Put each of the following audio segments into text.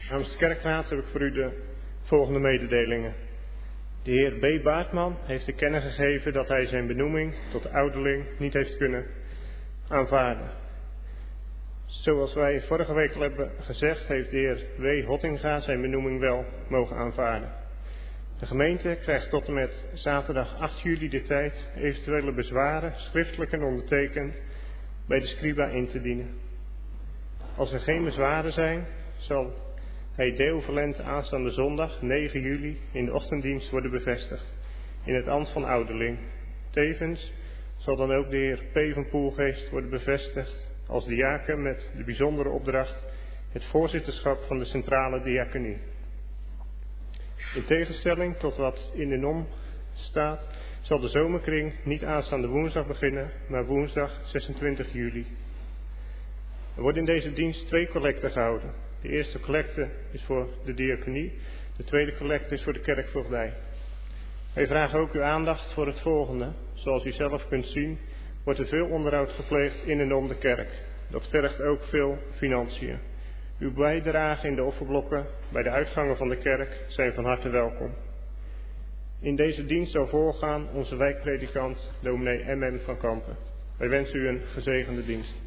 Namens de kerkraad heb ik voor u de volgende mededelingen. De heer B. Baartman heeft te kennen gegeven dat hij zijn benoeming tot ouderling niet heeft kunnen aanvaarden. Zoals wij vorige week al hebben gezegd, heeft de heer W. Hottinga zijn benoeming wel mogen aanvaarden. De gemeente krijgt tot en met zaterdag 8 juli de tijd eventuele bezwaren schriftelijk en ondertekend bij de scriba in te dienen. Als er geen bezwaren zijn, zal hij Deo Volente aanstaande zondag 9 juli in de ochtenddienst worden bevestigd in het ambt van ouderling. Tevens zal dan ook de heer P. van Poelgeest worden bevestigd als diaken met de bijzondere opdracht het voorzitterschap van de centrale diaconie. In tegenstelling tot wat in de NOM staat, zal de zomerkring niet aanstaande woensdag beginnen, maar woensdag 26 juli. Er worden in deze dienst 2 collecten gehouden. De eerste collecte is voor de diaconie, de tweede collecte is voor de kerkvoogdij. Wij vragen ook uw aandacht voor het volgende. Zoals u zelf kunt zien, wordt er veel onderhoud gepleegd in en om de kerk. Dat vergt ook veel financiën. Uw bijdrage in de offerblokken bij de uitgangen van de kerk zijn van harte welkom. In deze dienst zal voorgaan onze wijkpredikant, dominee M.M. van Kampen. Wij wensen u een gezegende dienst.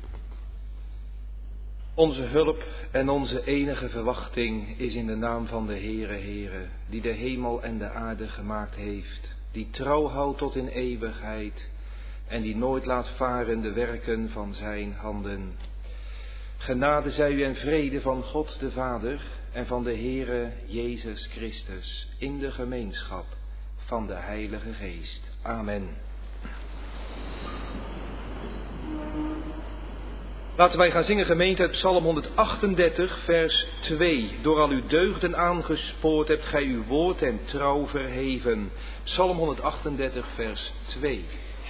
Onze hulp en onze enige verwachting is in de naam van de Heere, die de hemel en de aarde gemaakt heeft, die trouw houdt tot in eeuwigheid en die nooit laat varen de werken van zijn handen. Genade zij u en vrede van God de Vader en van de Heere Jezus Christus in de gemeenschap van de Heilige Geest. Amen. Laten wij gaan zingen, gemeente, uit Psalm 138, vers 2. Door al uw deugden aangespoord hebt gij uw woord en trouw verheven. Psalm 138, vers 2.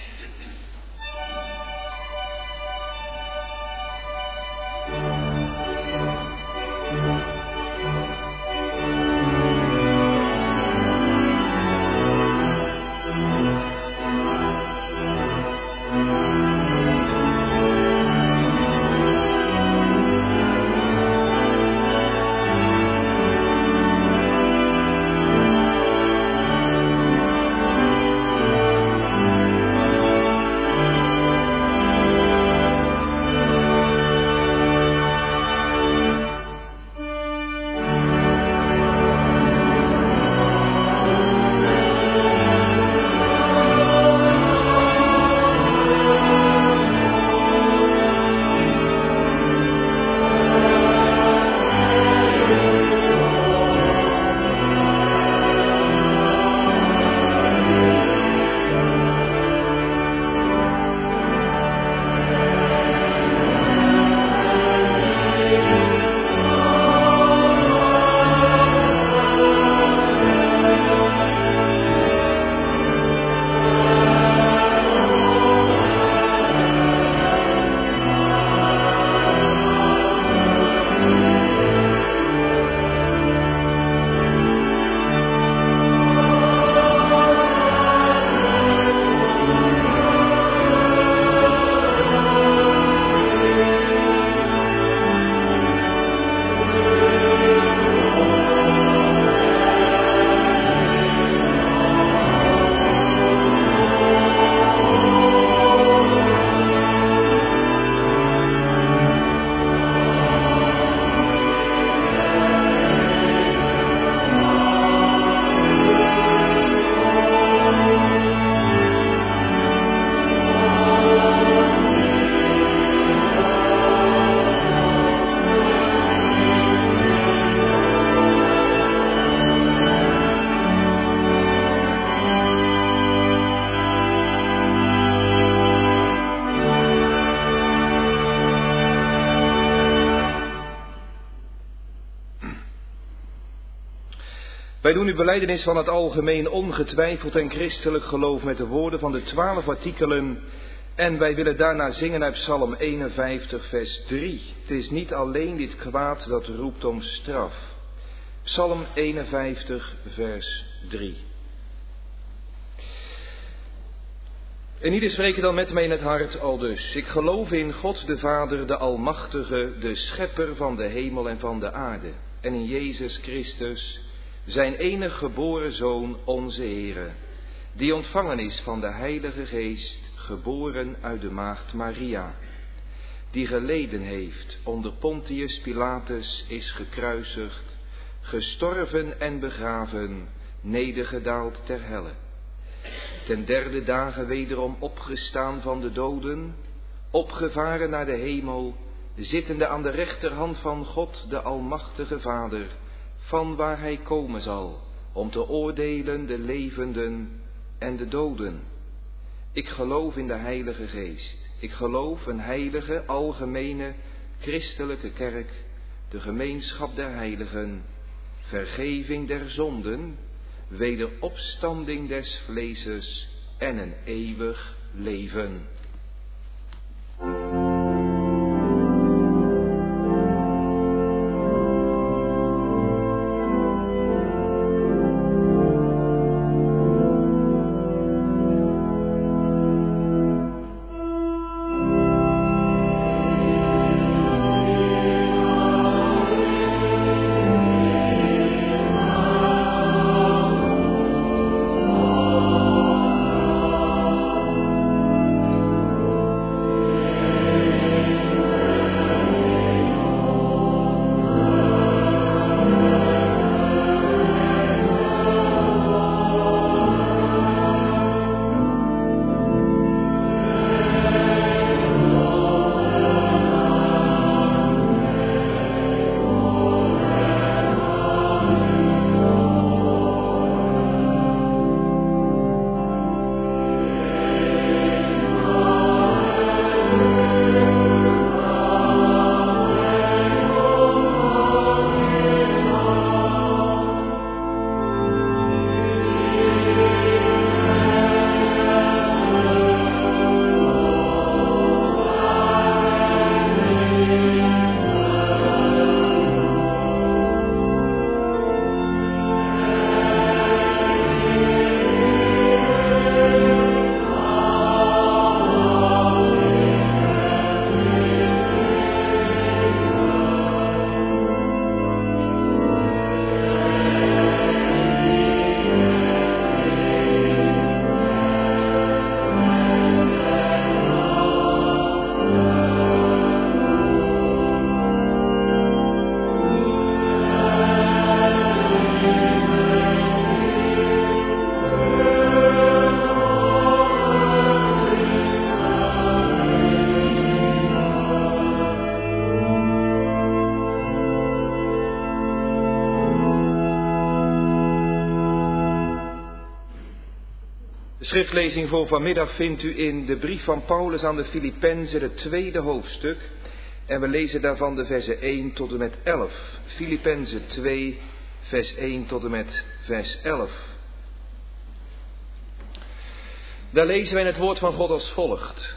Wij doen uw belijdenis van het algemeen ongetwijfeld en christelijk geloof met de woorden van de 12 artikelen. En wij willen daarna zingen uit Psalm 51 vers 3. Het is niet alleen dit kwaad dat roept om straf. Psalm 51 vers 3. En ieder spreken dan met mij in het hart aldus. Ik geloof in God de Vader, de Almachtige, de Schepper van de hemel en van de aarde. en in Jezus Christus, zijn enig geboren Zoon, onze Heere, die ontvangen is van de Heilige Geest, geboren uit de maagd Maria, die geleden heeft onder Pontius Pilatus, is gekruisigd, gestorven en begraven, nedergedaald ter helle. Ten derde dagen wederom opgestaan van de doden, opgevaren naar de hemel, zittende aan de rechterhand van God, de Almachtige Vader, van waar hij komen zal, om te oordelen de levenden en de doden. Ik geloof in de Heilige Geest. Ik geloof een heilige, algemene, christelijke kerk, de gemeenschap der heiligen, vergeving der zonden, wederopstanding des vleeses en een eeuwig leven. De schriftlezing voor vanmiddag vindt u in de brief van Paulus aan de Filippenzen, het 2e hoofdstuk. En we lezen daarvan de versen 1 tot en met 11. Filippenzen 2, vers 1 tot en met vers 11. Daar lezen wij het woord van God als volgt.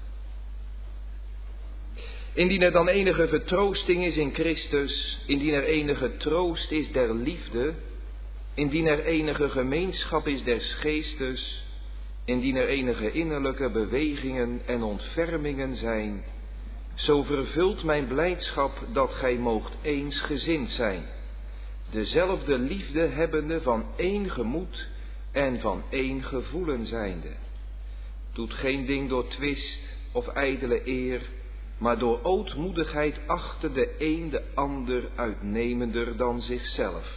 Indien er dan enige vertroosting is in Christus, indien er enige troost is der liefde, indien er enige gemeenschap is des geestes, indien er enige innerlijke bewegingen en ontfermingen zijn, zo vervult mijn blijdschap dat gij moogt eensgezind zijn, dezelfde liefde hebbende van één gemoed en van één gevoelen zijnde. Doet geen ding door twist of ijdele eer, maar door ootmoedigheid achter de een de ander uitnemender dan zichzelf.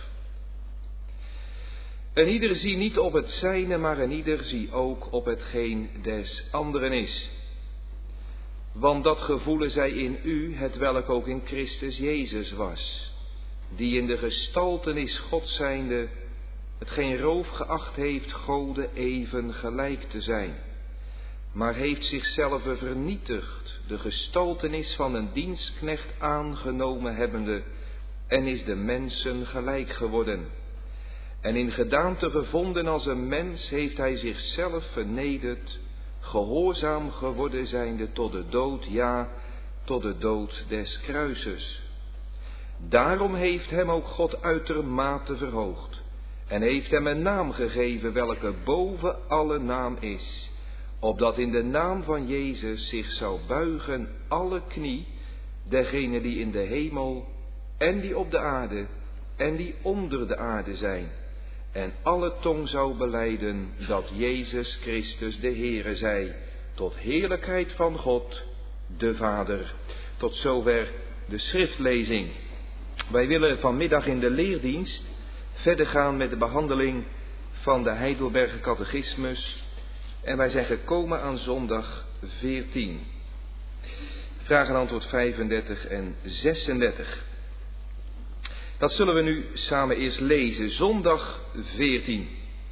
En ieder zie niet op het zijne, maar en ieder zie ook op hetgeen des anderen is. Want dat gevoelen zij in u, hetwelk ook in Christus Jezus was, die in de gestaltenis God zijnde, het geen roof geacht heeft Gode even gelijk te zijn, maar heeft zichzelf vernietigd, de gestaltenis van een dienstknecht aangenomen hebbende, en is de mensen gelijk geworden. En in gedaante gevonden als een mens heeft hij zichzelf vernederd, gehoorzaam geworden zijnde tot de dood, ja, tot de dood des kruises. Daarom heeft hem ook God uitermate verhoogd, en heeft hem een naam gegeven welke boven alle naam is, opdat in de naam van Jezus zich zou buigen alle knie, degene die in de hemel en die op de aarde en die onder de aarde zijn. En alle tong zou belijden dat Jezus Christus de Heere zij, tot heerlijkheid van God, de Vader. Tot zover de schriftlezing. Wij willen vanmiddag in de leerdienst verder gaan met de behandeling van de Heidelberger Catechismus. En wij zijn gekomen aan zondag 14. Vraag en antwoord 35 en 36. Dat zullen we nu samen eerst lezen. Zondag 14.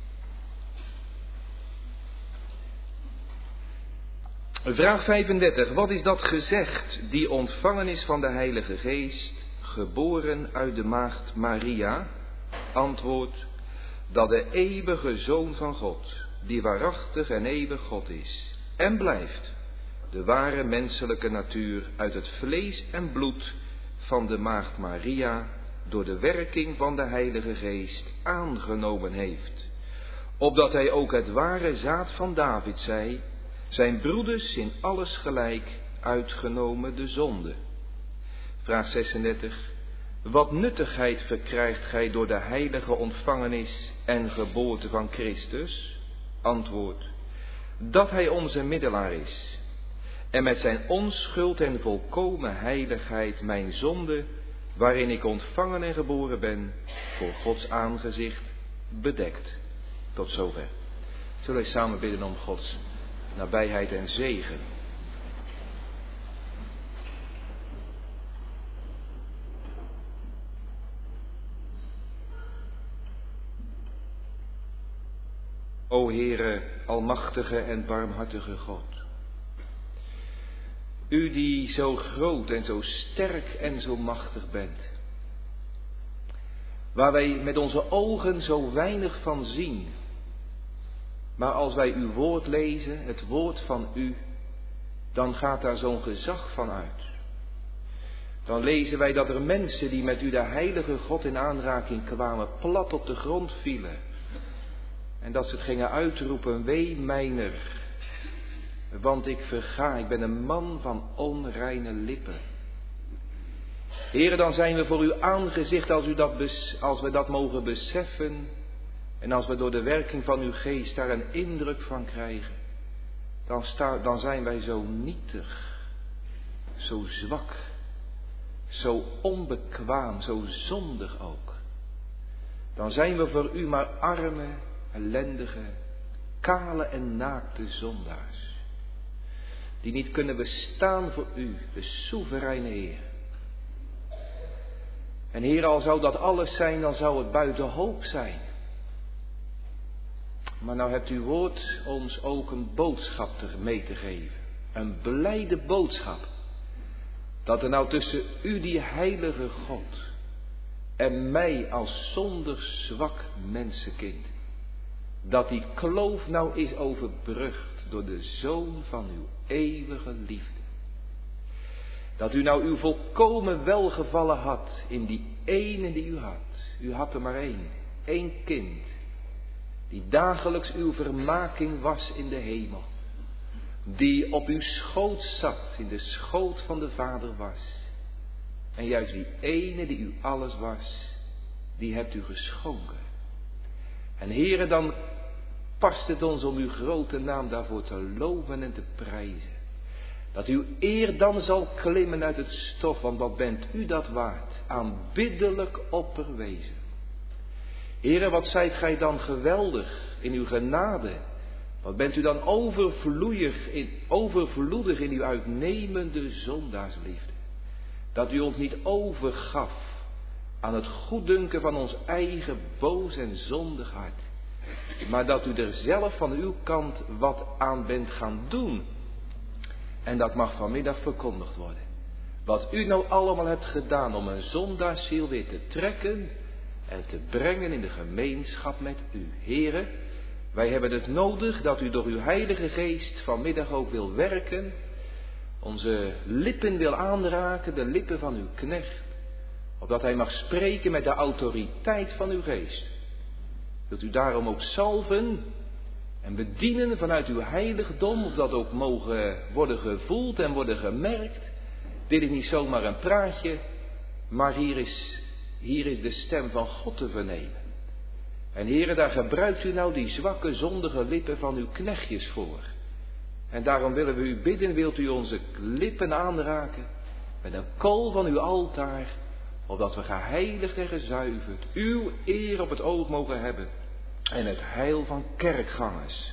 Vraag 35. Wat is dat gezegd die ontvangen is van de Heilige Geest, geboren uit de maagd Maria? Antwoord: dat de eeuwige Zoon van God, die waarachtig en eeuwig God is en blijft, de ware menselijke natuur uit het vlees en bloed van de maagd Maria door de werking van de Heilige Geest aangenomen heeft, opdat hij ook het ware zaad van David zij, zijn broeders in alles gelijk, uitgenomen de zonde. Vraag 36. Wat nuttigheid verkrijgt gij door de heilige ontvangenis en geboorte van Christus? Antwoord: dat hij onze middelaar is en met zijn onschuld en volkomen heiligheid mijn zonde, waarin ik ontvangen en geboren ben, voor Gods aangezicht bedekt. Tot zover. Zullen wij samen bidden om Gods nabijheid en zegen. O Heere, almachtige en barmhartige God. U die zo groot en zo sterk en zo machtig bent. Waar wij met onze ogen zo weinig van zien. Maar als wij uw woord lezen, het woord van u, dan gaat daar zo'n gezag van uit. Dan lezen wij dat er mensen die met u de heilige God in aanraking kwamen, plat op de grond vielen. En dat ze het gingen uitroepen: wee mijner, want ik verga, ik ben een man van onreine lippen. Heere, dan zijn we voor uw aangezicht als we dat mogen beseffen. En als we door de werking van uw geest daar een indruk van krijgen. Dan zijn wij zo nietig, zo zwak, zo onbekwaam, zo zondig ook. Dan zijn we voor u maar arme, ellendige, kale en naakte zondaars. Die niet kunnen bestaan voor u, de soevereine Heer. En Heer, al zou dat alles zijn, dan zou het buiten hoop zijn. Maar nou hebt uw woord ons ook een boodschap mee te geven. Een blijde boodschap. Dat er nou tussen u, die heilige God, en mij als zondig zwak mensenkind, dat die kloof nou is overbrugd door de Zoon van uw eeuwige liefde. Dat u nou uw volkomen welgevallen had in die ene die u had. U had er maar één kind. Die dagelijks uw vermaking was in de hemel. Die op uw schoot zat, in de schoot van de Vader was. En juist die ene die u alles was, die hebt u geschonken. En Heere, dan past het ons om uw grote naam daarvoor te loven en te prijzen. Dat uw eer dan zal klimmen uit het stof, want wat bent u dat waard, aanbiddelijk opperwezen. Heere, wat zijt gij dan geweldig in uw genade. Wat bent u dan overvloedig in uw uitnemende zondaarsliefde. Dat u ons niet overgaf aan het goeddunken van ons eigen boos en zondig hart. Maar dat u er zelf van uw kant wat aan bent gaan doen. En dat mag vanmiddag verkondigd worden. Wat u nou allemaal hebt gedaan om een zondaarziel weer te trekken en te brengen in de gemeenschap met u. Heere, wij hebben het nodig dat u door uw Heilige Geest vanmiddag ook wil werken. Onze lippen wil aanraken, de lippen van uw knecht. Opdat hij mag spreken met de autoriteit van uw geest. Wilt u daarom ook salven en bedienen vanuit uw heiligdom, opdat ook mogen worden gevoeld en worden gemerkt. Dit is niet zomaar een praatje, maar hier is hier is de stem van God te vernemen. En Heere, daar gebruikt u nou die zwakke, zondige lippen van uw knechtjes voor. En daarom willen we u bidden, wilt u onze lippen aanraken met een kool van uw altaar, opdat we geheiligd en gezuiverd uw eer op het oog mogen hebben en het heil van kerkgangers.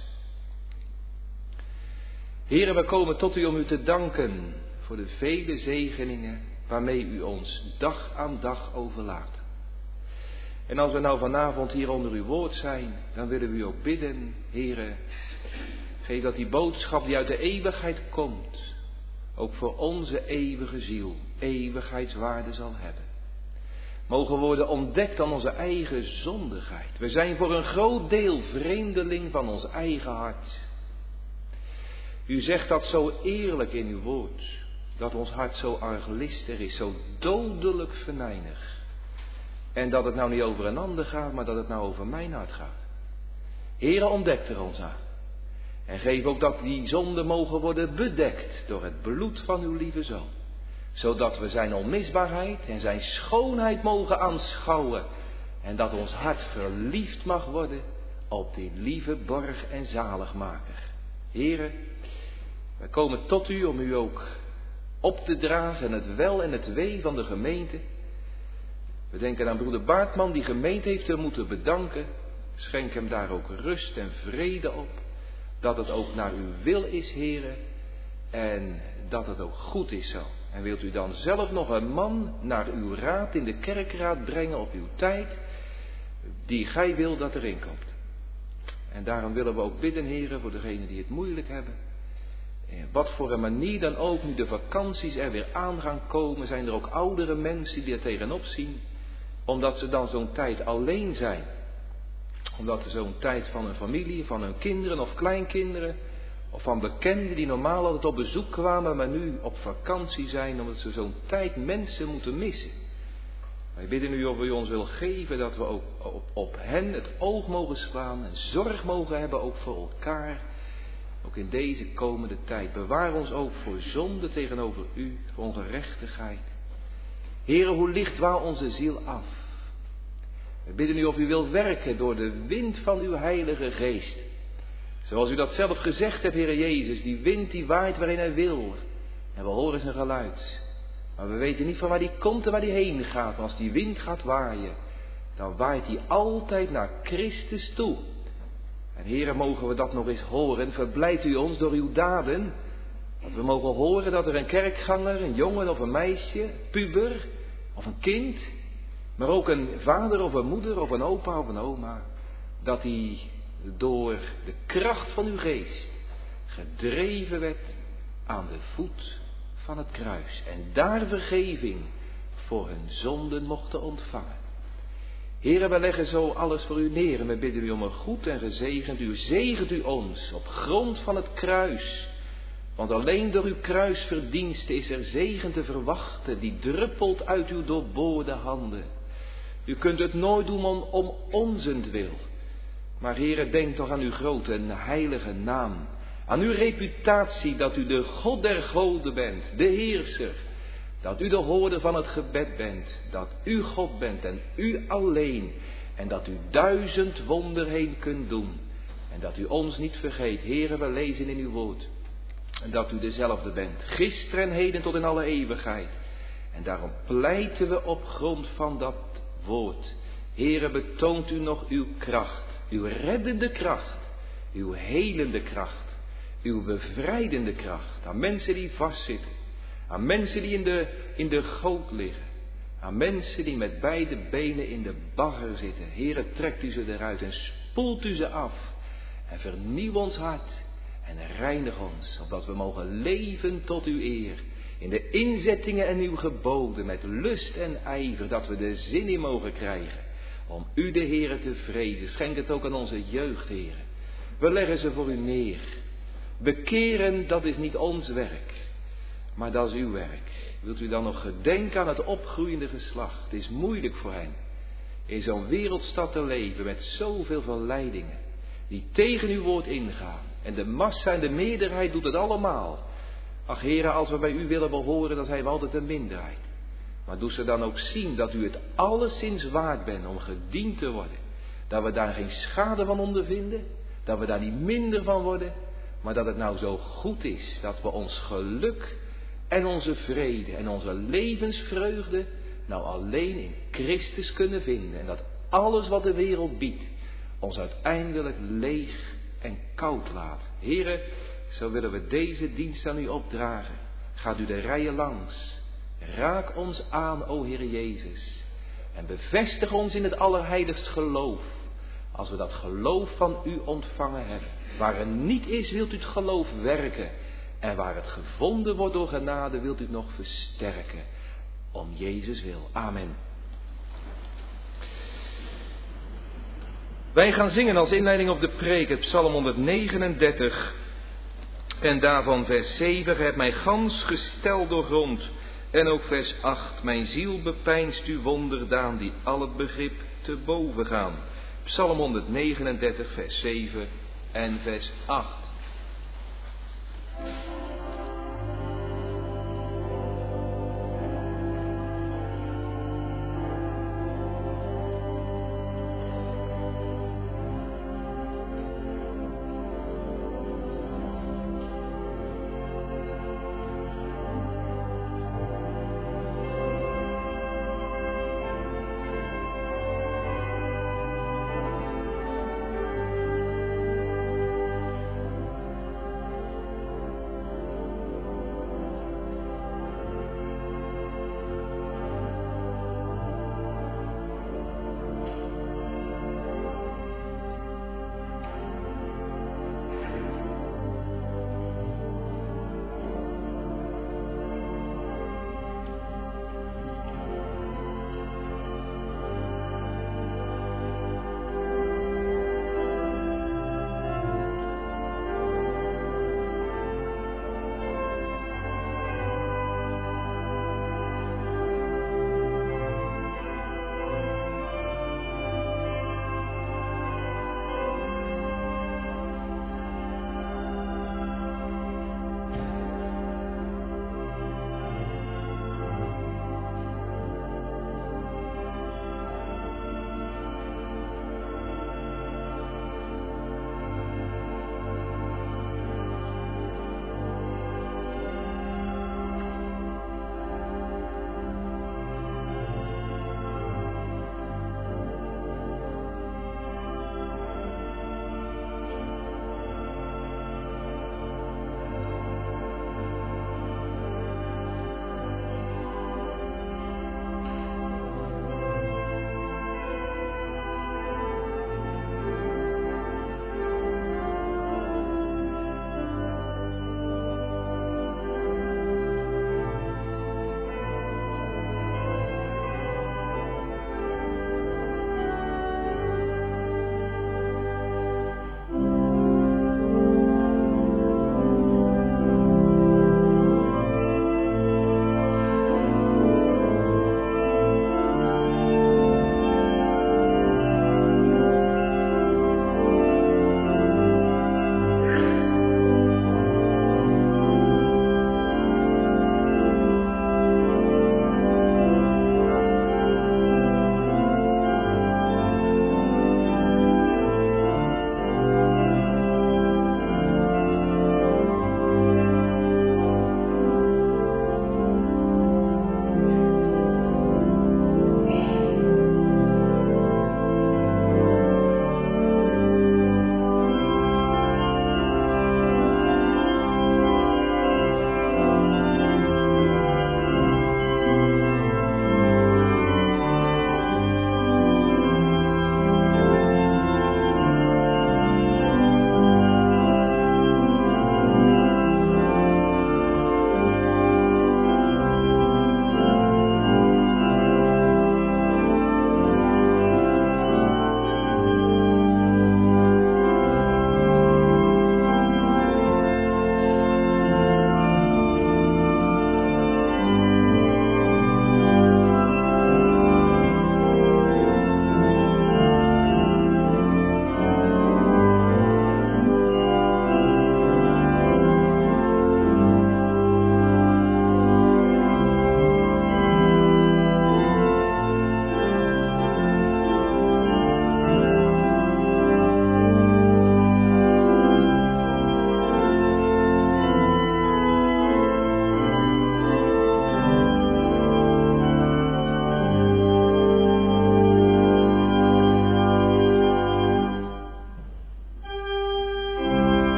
Heere, we komen tot u om u te danken voor de vele zegeningen waarmee u ons dag aan dag overlaat. En als we nou vanavond hier onder uw woord zijn, dan willen we u ook bidden, Heere, geef dat die boodschap die uit de eeuwigheid komt, ook voor onze eeuwige ziel eeuwigheidswaarde zal hebben. Mogen worden ontdekt aan onze eigen zondigheid. We zijn voor een groot deel vreemdeling van ons eigen hart. U zegt dat zo eerlijk in uw woord, dat ons hart zo arglistig is, zo dodelijk venijnig. En dat het nou niet over een ander gaat, maar dat het nou over mijn hart gaat. Heere, ontdek er ons aan. En geef ook dat die zonden mogen worden bedekt door het bloed van uw lieve Zoon. Zodat we zijn onmisbaarheid en zijn schoonheid mogen aanschouwen. En dat ons hart verliefd mag worden op die lieve borg en zaligmaker. Heere, wij komen tot u om u ook op te dragen en het wel en het wee van de gemeente. We denken aan broeder Baartman, die gemeente heeft te moeten bedanken. Schenk hem daar ook rust en vrede op. Dat het ook naar uw wil is, Heere. En dat het ook goed is zo. En wilt u dan zelf nog een man naar uw raad in de kerkraad brengen op uw tijd, die gij wil dat erin komt. En daarom willen we ook bidden, Heere, voor degenen die het moeilijk hebben. Wat voor een manier dan ook, nu de vakanties er weer aan gaan komen, zijn er ook oudere mensen die er tegenop zien. Omdat ze dan zo'n tijd alleen zijn. Omdat ze zo'n tijd van hun familie, van hun kinderen of kleinkinderen, of van bekenden die normaal altijd op bezoek kwamen, maar nu op vakantie zijn, omdat ze zo'n tijd mensen moeten missen. Wij bidden u of u ons wil geven dat we ook op hen het oog mogen slaan en zorg mogen hebben ook voor elkaar. Ook in deze komende tijd. Bewaar ons ook voor zonde tegenover u, voor ongerechtigheid. Heere, hoe licht dwaalt onze ziel af. We bidden u of u wil werken door de wind van uw heilige geest. Zoals u dat zelf gezegd hebt, Heere Jezus, die wind die waait waarin hij wil. En we horen zijn geluid. Maar we weten niet van waar die komt en waar die heen gaat. Maar als die wind gaat waaien, dan waait die altijd naar Christus toe. En Heere, mogen we dat nog eens horen. Verblijdt u ons door uw daden. Dat we mogen horen dat er een kerkganger, een jongen of een meisje, puber of een kind, maar ook een vader of een moeder of een opa of een oma, dat die door de kracht van uw geest gedreven werd aan de voet van het kruis. En daar vergeving voor hun zonden mochten ontvangen. Heere, we leggen zo alles voor u neer en we bidden u om een goed en gezegend. U zegent u ons op grond van het kruis. Want alleen door uw kruisverdienste is er zegen te verwachten, die druppelt uit uw doorboorde handen. U kunt het nooit doen om onzentwil. Maar Heere, denk toch aan uw grote en heilige naam. Aan uw reputatie dat u de God der goden bent, de heerser. Dat u de hoorder van het gebed bent, dat u God bent en u alleen. En dat u 1000 wonder heen kunt doen. En dat u ons niet vergeet. Heere, we lezen in uw woord. En dat u dezelfde bent, gisteren en heden tot in alle eeuwigheid. En daarom pleiten we op grond van dat woord. Heere, betoont u nog uw kracht, uw reddende kracht, uw helende kracht, uw bevrijdende kracht. Aan mensen die vastzitten, aan mensen die in de goot liggen, aan mensen die met beide benen in de bagger zitten. Heere, trekt u ze eruit en spoelt u ze af en vernieuw ons hart. En reinig ons, opdat we mogen leven tot uw eer. In de inzettingen en uw geboden, met lust en ijver, dat we de zin in mogen krijgen. Om u, de Heere, te vrezen. Schenk het ook aan onze jeugd, Heere. We leggen ze voor u neer. Bekeren, dat is niet ons werk, maar dat is uw werk. Wilt u dan nog gedenken aan het opgroeiende geslacht? Het is moeilijk voor hen in zo'n wereldstad te leven met zoveel verleidingen die tegen uw woord ingaan. En de massa en de meerderheid doet het allemaal. Ach Heere, als we bij u willen behoren, dan zijn we altijd een minderheid. Maar doe ze dan ook zien dat u het alleszins waard bent om gediend te worden. Dat we daar geen schade van ondervinden. Dat we daar niet minder van worden. Maar dat het nou zo goed is dat we ons geluk en onze vrede en onze levensvreugde nou alleen in Christus kunnen vinden. En dat alles wat de wereld biedt ons uiteindelijk leeg en koud laat. Heren, zo willen we deze dienst aan u opdragen. Gaat u de rijen langs. Raak ons aan, o Heer Jezus. En bevestig ons in het allerheiligst geloof. Als we dat geloof van u ontvangen hebben. Waar er niet is, wilt u het geloof werken. En waar het gevonden wordt door genade, wilt u het nog versterken. Om Jezus wil. Amen. Wij gaan zingen als inleiding op de preek het Psalm 139. En daarvan vers 7. Gij hebt mij gans gesteld doorgrond. En ook vers 8. Mijn ziel bepeinst uw wonderdaan die al het begrip te boven gaan. Psalm 139 vers 7 en vers 8.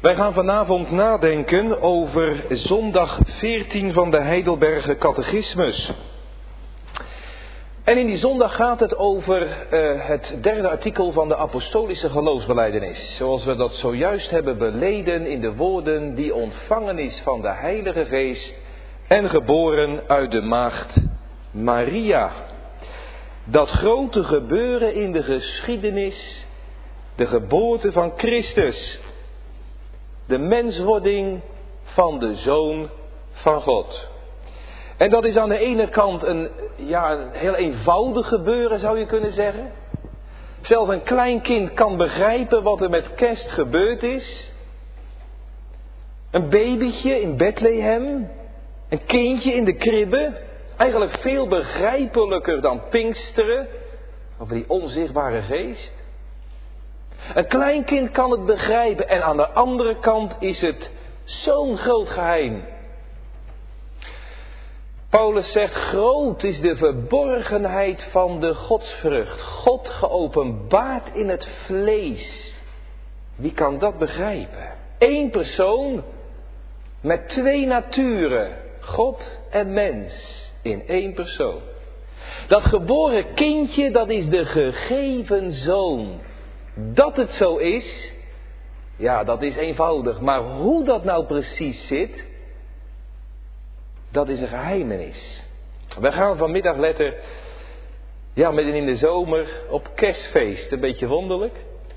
Wij gaan vanavond nadenken over zondag 14 van de Heidelberger Catechismus. En in die zondag gaat het over het derde artikel van de apostolische geloofsbelijdenis. Zoals we dat zojuist hebben beleden in de woorden die ontvangen is van de Heilige Geest en geboren uit de maagd Maria. Dat grote gebeuren in de geschiedenis, de geboorte van Christus. De menswording van de Zoon van God. En dat is aan de ene kant een heel eenvoudig gebeuren, zou je kunnen zeggen. Zelfs een klein kind kan begrijpen wat er met kerst gebeurd is. Een babytje in Bethlehem. Een kindje in de kribbe. Eigenlijk veel begrijpelijker dan Pinksteren. Over die onzichtbare geest. Een klein kind kan het begrijpen en aan de andere kant is het zo'n groot geheim. Paulus zegt, groot is de verborgenheid van de godsvrucht. God geopenbaard in het vlees. Wie kan dat begrijpen? Eén persoon met twee naturen, God en mens, in één persoon. Dat geboren kindje, dat is de gegeven zoon. Dat het zo is, ja, dat is eenvoudig. Maar hoe dat nou precies zit, dat is een geheimenis. We gaan vanmiddag letten, midden in de zomer, op kerstfeest. Een beetje wonderlijk.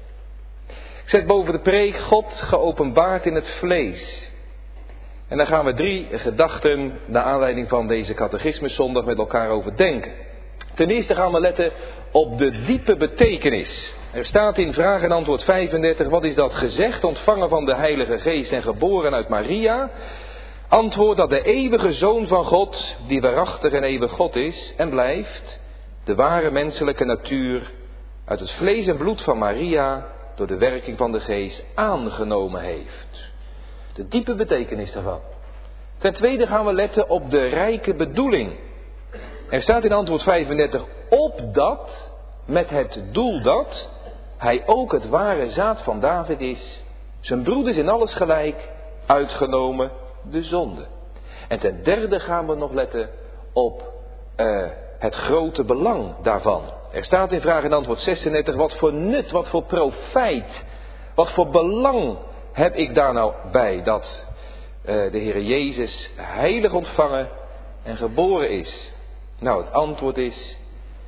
Ik zet boven de preek, God geopenbaard in het vlees. En daar gaan we 3 gedachten naar aanleiding van deze catechismuszondag met elkaar over denken. Ten eerste gaan we letten op de diepe betekenis. Er staat in vraag en antwoord 35, wat is dat gezegd, ontvangen van de Heilige Geest en geboren uit Maria? Antwoord dat de eeuwige Zoon van God, die waarachtig en eeuwig God is en blijft, de ware menselijke natuur uit het vlees en bloed van Maria door de werking van de Geest aangenomen heeft. De diepe betekenis daarvan. Ten tweede gaan we letten op de rijke bedoeling. Er staat in antwoord 35, opdat, met het doel dat hij ook het ware zaad van David is, zijn broeders in alles gelijk, uitgenomen de zonde. En ten derde gaan we nog letten op het grote belang daarvan. Er staat in vraag en antwoord 36, wat voor nut, wat voor profijt, wat voor belang heb ik daar nou bij dat de Heere Jezus heilig ontvangen en geboren is? Nou, het antwoord is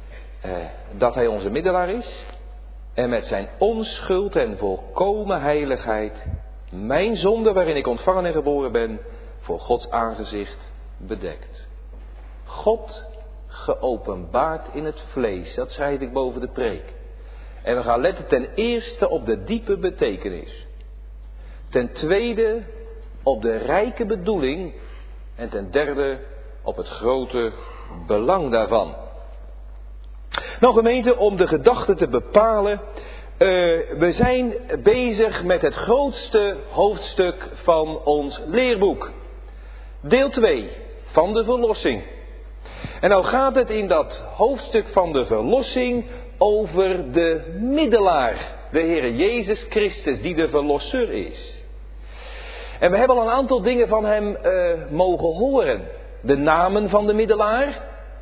dat hij onze middelaar is en met zijn onschuld en volkomen heiligheid mijn zonde waarin ik ontvangen en geboren ben voor Gods aangezicht bedekt. God geopenbaard in het vlees, dat schrijf ik boven de preek. En we gaan letten ten eerste op de diepe betekenis. Ten tweede op de rijke bedoeling. En ten derde op het grote belang daarvan. Nou gemeente, om de gedachte te bepalen. We zijn bezig met het grootste hoofdstuk van ons leerboek. Deel 2 van de verlossing. En nou gaat het in dat hoofdstuk van de verlossing over de middelaar. De Heere Jezus Christus die de verlosser is. En we hebben al een aantal dingen van hem mogen horen. De namen van de middelaar.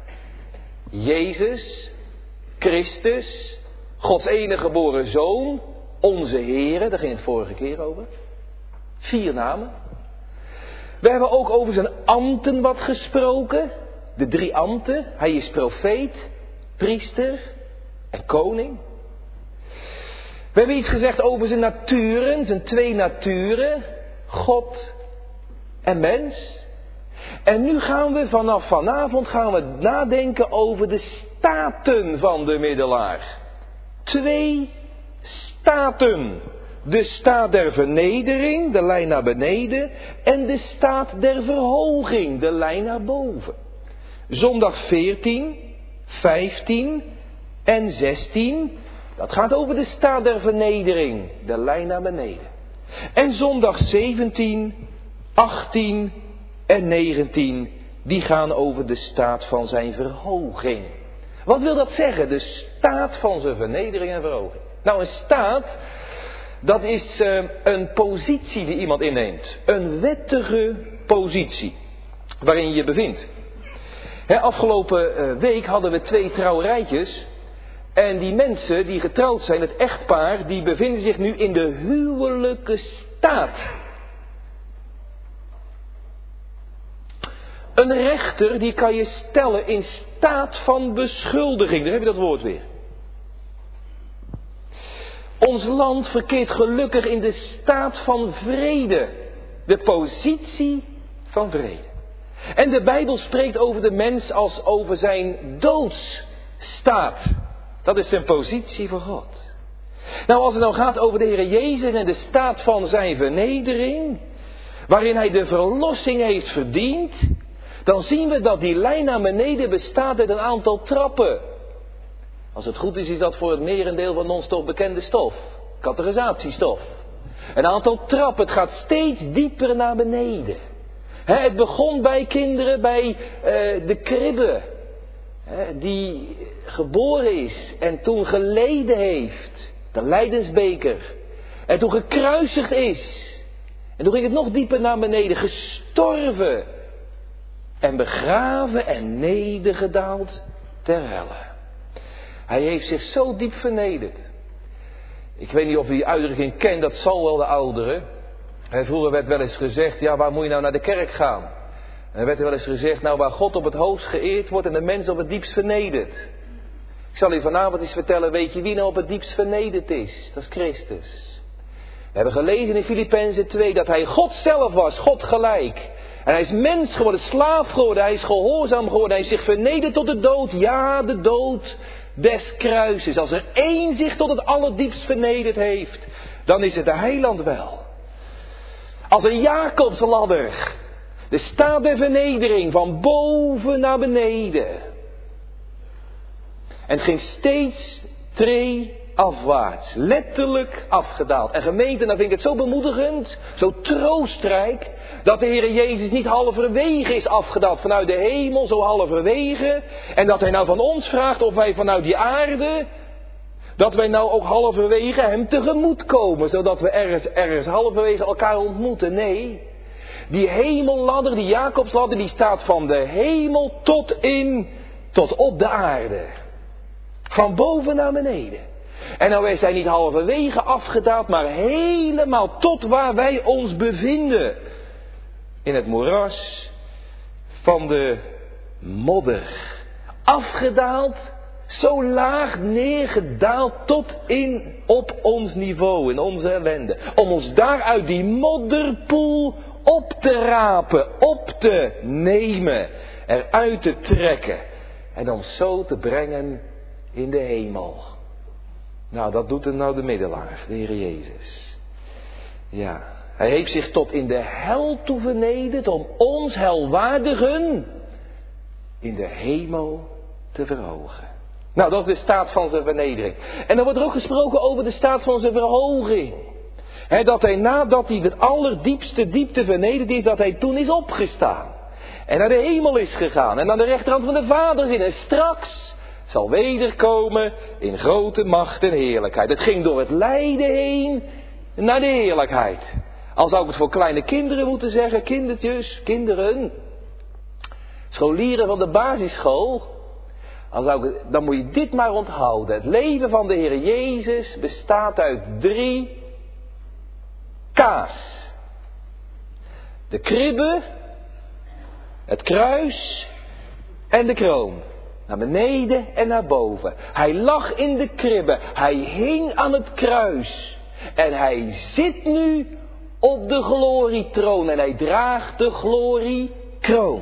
Jezus, Christus, Gods enige geboren Zoon, onze Heere, daar ging het vorige keer over. 4 namen. We hebben ook over zijn ambten wat gesproken. De 3 ambten. Hij is profeet, priester en koning. We hebben iets gezegd over zijn naturen, zijn 2 naturen. God en mens. En nu gaan we vanaf vanavond nadenken over de staten van de middelaar. 2 staten. De staat der vernedering, de lijn naar beneden. En de staat der verhoging, de lijn naar boven. Zondag 14, 15 en 16. Dat gaat over de staat der vernedering, de lijn naar beneden. En zondag 17, 18 en 19, die gaan over de staat van zijn verhoging. Wat wil dat zeggen? De staat van zijn vernedering en verhoging. Nou, een staat, Dat is een positie die iemand inneemt. Een wettige positie waarin je je bevindt. Afgelopen week hadden we 2 trouwerijtjes. En die mensen die getrouwd zijn, het echtpaar, die bevinden zich nu in de huwelijke staat. Een rechter die kan je stellen in staat van beschuldiging. Daar heb je dat woord weer. Ons land verkeert gelukkig in de staat van vrede. De positie van vrede. En de Bijbel spreekt over de mens als over zijn doodsstaat. Dat is zijn positie voor God. Nou, als het nou gaat over de Heer Jezus en de staat van zijn vernedering, waarin hij de verlossing heeft verdiend, dan zien we dat die lijn naar beneden bestaat uit een aantal trappen. Als het goed is, is dat voor het merendeel van ons toch bekende stof. Categorisatiestof. Een aantal trappen, het gaat steeds dieper naar beneden. Het begon bij kinderen, bij de kribbe. Die geboren is en toen geleden heeft. De lijdensbeker. En toen gekruisigd is. En toen ging het nog dieper naar beneden. Gestorven. En begraven en nedergedaald ter helle. Hij heeft zich zo diep vernederd. Ik weet niet of u die uitdrukking kent, dat zal wel de ouderen. Vroeger werd wel eens gezegd, ja, waar moet je nou naar de kerk gaan? En er werd wel eens gezegd, nou, waar God op het hoogst geëerd wordt en de mens op het diepst vernederd. Ik zal u vanavond eens vertellen, weet je wie nou op het diepst vernederd is? Dat is Christus. We hebben gelezen in Filippenzen 2 dat hij God zelf was, God gelijk. En hij is mens geworden, slaaf geworden, hij is gehoorzaam geworden, hij is zich vernederd tot de dood. Ja, de dood des kruises. Als er één zich tot het allerdiepst vernederd heeft, dan is het de heiland wel. Als een Jacobsladder. De staat der vernedering van boven naar beneden. En het ging steeds afwaarts. Letterlijk afgedaald. En gemeente, dan vind ik het zo bemoedigend, zo troostrijk, dat de Heer Jezus niet halverwege is afgedaald vanuit de hemel, zo halverwege. En dat hij nou van ons vraagt of wij vanuit die aarde, dat wij nou ook halverwege hem tegemoet komen, zodat we ergens halverwege elkaar ontmoeten. Nee, die hemelladder, die Jacobsladder, die staat van de hemel tot op de aarde. Van boven naar beneden. En nou, wij zijn niet halverwege afgedaald, maar helemaal tot waar wij ons bevinden. In het moeras van de modder. Afgedaald, zo laag neergedaald tot op ons niveau, in onze ellende. Om ons daar uit die modderpoel op te rapen, op te nemen, eruit te trekken. En om zo te brengen in de hemel. Nou, dat doet hem nou de middelaar, de Heer Jezus. Ja, hij heeft zich tot in de hel toe vernederd om ons helwaardigen in de hemel te verhogen. Nou, dat is de staat van zijn vernedering. En dan wordt er ook gesproken over de staat van zijn verhoging. Dat hij nadat hij de allerdiepste diepte vernederd is, dat hij toen is opgestaan. En naar de hemel is gegaan. En aan de rechterhand van de Vader zit. En straks zal wederkomen in grote macht en heerlijkheid. Het ging door het lijden heen naar de heerlijkheid. Al zou ik het voor kleine kinderen moeten zeggen, kindertjes, kinderen, scholieren van de basisschool, dan moet je dit maar onthouden. Het leven van de Heer Jezus bestaat uit 3 K's. De kribbe, het kruis en de kroon. Naar beneden en naar boven. Hij lag in de kribbe. Hij hing aan het kruis. En hij zit nu op de glorietroon. En hij draagt de gloriekroon.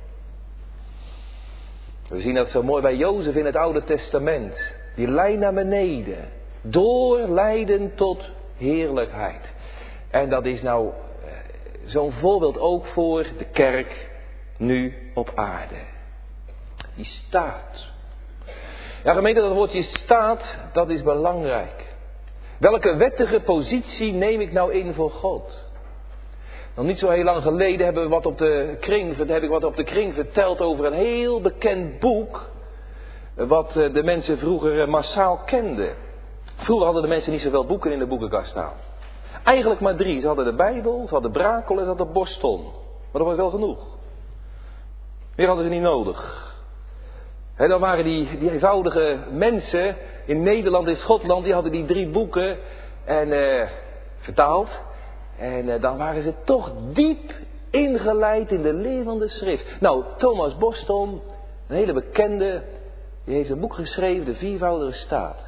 We zien dat zo mooi bij Jozef in het Oude Testament. Die lijn naar beneden. Door lijden tot heerlijkheid. En dat is nou zo'n voorbeeld ook voor de kerk nu op aarde. Die staat. Ja, gemeente, dat woordje staat, dat is belangrijk. Welke wettige positie neem ik nou in voor God? Nog niet zo heel lang geleden heb ik wat op de kring verteld over een heel bekend boek. Wat de mensen vroeger massaal kenden. Vroeger hadden de mensen niet zoveel boeken in de boekenkast staan. Eigenlijk maar 3. Ze hadden de Bijbel, ze hadden Brakel en ze hadden Boston. Maar dat was wel genoeg. Meer hadden ze niet nodig. Dan waren die eenvoudige mensen in Nederland en Schotland, die hadden die 3 boeken en vertaald. En dan waren ze toch diep ingeleid in de leer van de schrift. Nou, Thomas Boston, een hele bekende, die heeft een boek geschreven, De Viervoudige Staat.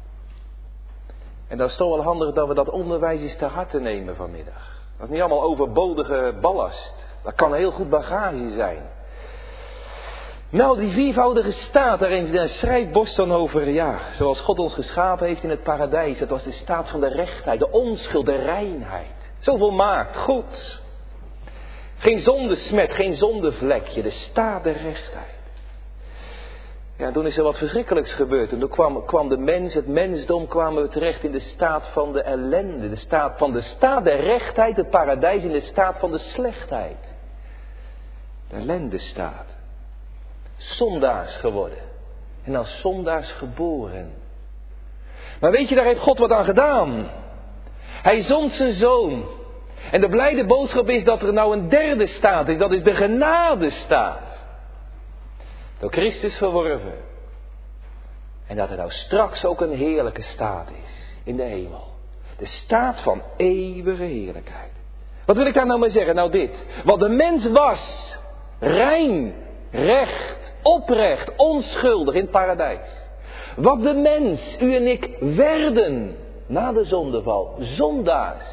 En dat is toch wel handig dat we dat onderwijs eens ter harte nemen vanmiddag. Dat is niet allemaal overbodige ballast. Dat kan heel goed bagage zijn. Nou, die viervoudige staat, daar schrijft Boston over, zoals God ons geschapen heeft in het paradijs. Dat was de staat van de rechtheid, de onschuld, de reinheid. Zo volmaakt, goed. Geen zondesmet, geen zondevlekje, de staat der rechtheid. Ja, toen is er wat verschrikkelijks gebeurd. En toen kwam de mens, het mensdom, kwamen we terecht in de staat van de ellende. De staat der rechtheid, het paradijs in de staat van de slechtheid. De ellendestaat. Zondaars geworden. En als zondaars geboren. Maar weet je, daar heeft God wat aan gedaan. Hij zond zijn zoon. En de blijde boodschap is dat er nou een derde staat is. Dat is de genadestaat. Door Christus verworven. En dat er nou straks ook een heerlijke staat is. In de hemel. De staat van eeuwige heerlijkheid. Wat wil ik daar nou mee zeggen? Nou dit. Wat de mens was. Rein. Recht. Oprecht. Onschuldig in het paradijs. Wat de mens, u en ik, werden. Na de zondeval. Zondaars.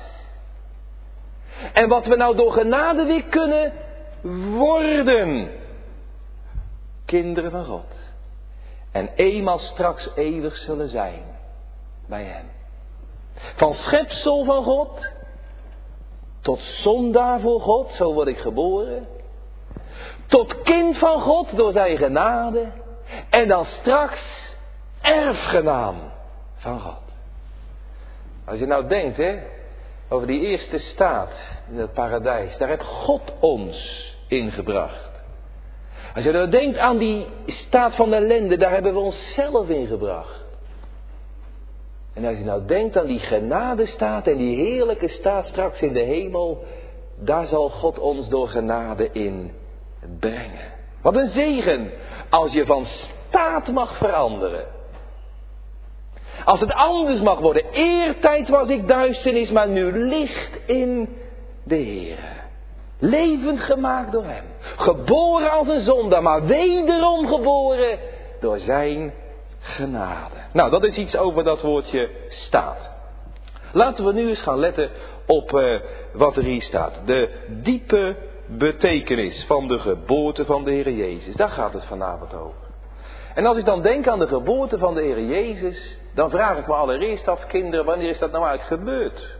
En wat we nou door genade weer kunnen worden. Kinderen van God. En eenmaal straks eeuwig zullen zijn. Bij hem. Van schepsel van God. Tot zondaar voor God. Zo word ik geboren. Tot kind van God door zijn genade. En dan straks erfgenaam van God. Als je nou denkt, over die eerste staat in het paradijs. Daar heeft God ons ingebracht. Als je nou denkt aan die staat van ellende, daar hebben we onszelf ingebracht. En als je nou denkt aan die genadestaat en die heerlijke staat straks in de hemel, daar zal God ons door genade in brengen. Wat een zegen als je van staat mag veranderen. Als het anders mag worden. Eertijd was ik duisternis, maar nu licht in de Heere. Levend gemaakt door hem. Geboren als een zondaar, maar wederom geboren door zijn genade. Nou, dat is iets over dat woordje staat. Laten we nu eens gaan letten op wat er hier staat. De diepe betekenis van de geboorte van de Heer Jezus. Daar gaat het vanavond over. En als ik dan denk aan de geboorte van de Heer Jezus, dan vraag ik me allereerst af, kinderen, wanneer is dat nou eigenlijk gebeurd?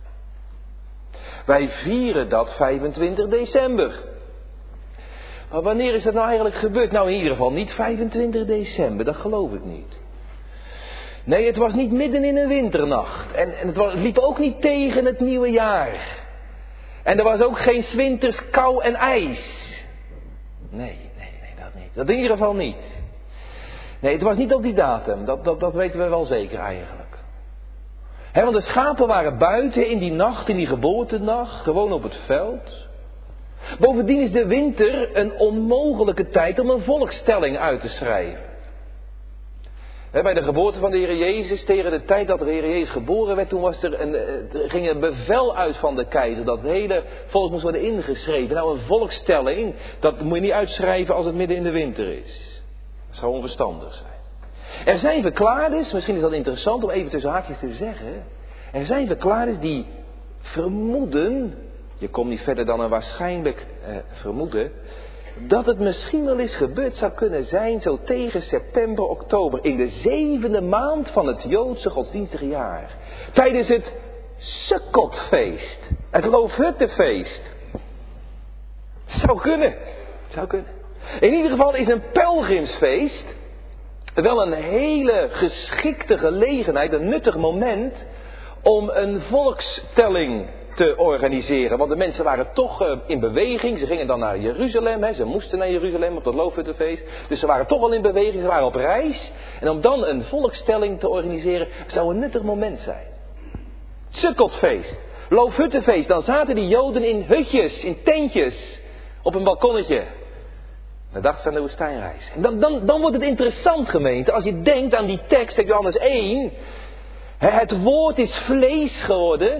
Wij vieren dat 25 december. Maar wanneer is dat nou eigenlijk gebeurd? Nou, in ieder geval niet 25 december, dat geloof ik niet. Nee, het was niet midden in een winternacht. En het liep ook niet tegen het nieuwe jaar. En er was ook geen 's winters kou en ijs. Nee, dat niet. Dat in ieder geval niet. Nee, het was niet op die datum. Dat weten we wel zeker eigenlijk. Want de schapen waren buiten in die nacht, in die geboortenacht, gewoon op het veld. Bovendien is de winter een onmogelijke tijd om een volkstelling uit te schrijven. Bij de geboorte van de Heer Jezus, tegen de tijd dat de Heer Jezus geboren werd, toen ging een bevel uit van de keizer dat het hele volk moest worden ingeschreven. Nou, een volkstelling, dat moet je niet uitschrijven als het midden in de winter is. Dat zou onverstandig zijn. Er zijn verklaarders, misschien is dat interessant om even tussen haakjes te zeggen. Er zijn verklaarders die vermoeden, je komt niet verder dan een waarschijnlijk vermoeden, dat het misschien wel eens gebeurd zou kunnen zijn zo tegen september, oktober, in de 7e maand van het Joodse godsdienstige jaar. Tijdens het Sukkotfeest, het Loofhuttenfeest. Zou kunnen. In ieder geval is een pelgrimsfeest wel een hele geschikte gelegenheid, een nuttig moment om een volkstelling te organiseren. Want de mensen waren toch in beweging. Ze gingen dan naar Jeruzalem. Hè. Ze moesten naar Jeruzalem op het Loofhuttenfeest. Dus ze waren toch al in beweging. Ze waren op reis. En om dan een volkstelling te organiseren zou een nuttig moment zijn. Sukkotfeest. Loofhuttenfeest. Dan zaten die Joden in hutjes, in tentjes. Op een balkonnetje. De dag van de woestijnreis. En dan wordt het interessant, gemeente. Als je denkt aan die tekst uit Johannes 1. Het woord is vlees geworden.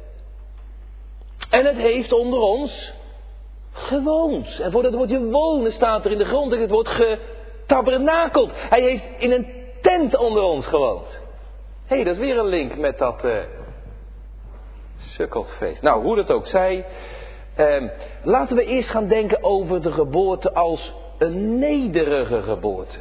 En het heeft onder ons gewoond. En voor dat woordje wonen staat er in de grond het woord getabernakeld. Hij heeft in een tent onder ons gewoond. Hé, dat is weer een link met dat Sukkotfeest. Nou, hoe dat ook zij. Laten we eerst gaan denken over de geboorte als een nederige geboorte.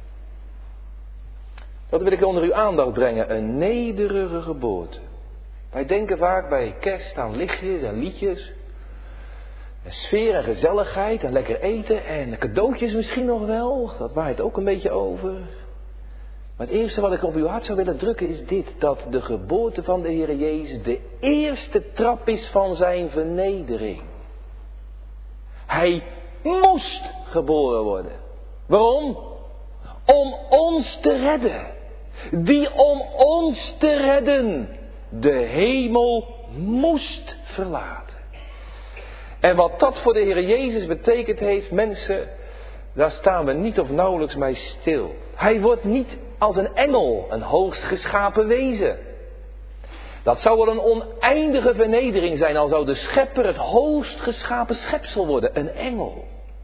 Dat wil ik onder uw aandacht brengen. Een nederige geboorte. Wij denken vaak bij kerst aan lichtjes en liedjes. En sfeer en gezelligheid en lekker eten en cadeautjes misschien nog wel. Dat waait ook een beetje over. Maar het eerste wat ik op uw hart zou willen drukken is dit. Dat de geboorte van de Heer Jezus de eerste trap is van zijn vernedering. Hij moest geboren worden. Waarom? Om ons te redden. Die om ons te redden de hemel moest verlaten. En wat dat voor de Heer Jezus betekend heeft, mensen, daar staan we niet of nauwelijks bij stil. Hij wordt niet als een engel, een hoogst geschapen wezen. Dat zou wel een oneindige vernedering zijn, al zou de schepper het hoogst geschapen schepsel worden, een engel.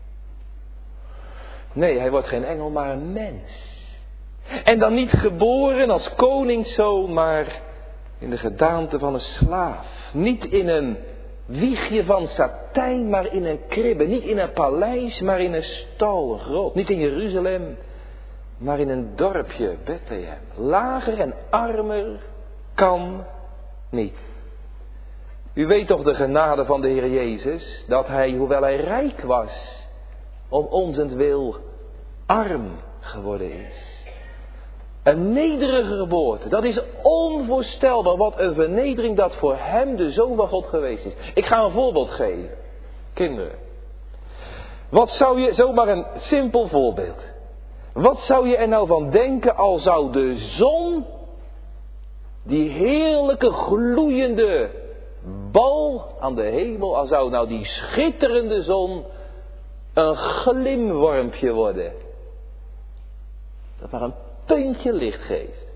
Nee, hij wordt geen engel, maar een mens. En dan niet geboren als koningszoon, maar in de gedaante van een slaaf. Niet in een wiegje van satijn, maar in een kribbe. Niet in een paleis, maar in een stal, een grot. Niet in Jeruzalem, maar in een dorpje, Bethlehem. Lager en armer kan niet. U weet toch de genade van de Heer Jezus, dat hij, hoewel hij rijk was, om onzentwil arm geworden is. Een nederige geboorte, dat is onvoorstelbaar wat een vernedering dat voor hem, de Zoon van God, geweest is. Ik ga een voorbeeld geven. Kinderen. Wat zou je, zomaar een simpel voorbeeld. Wat zou je er nou van denken al zou de zon, die heerlijke gloeiende bal aan de hemel, al zou nou die schitterende zon een glimwormpje worden. Dat maar een puntje licht geeft.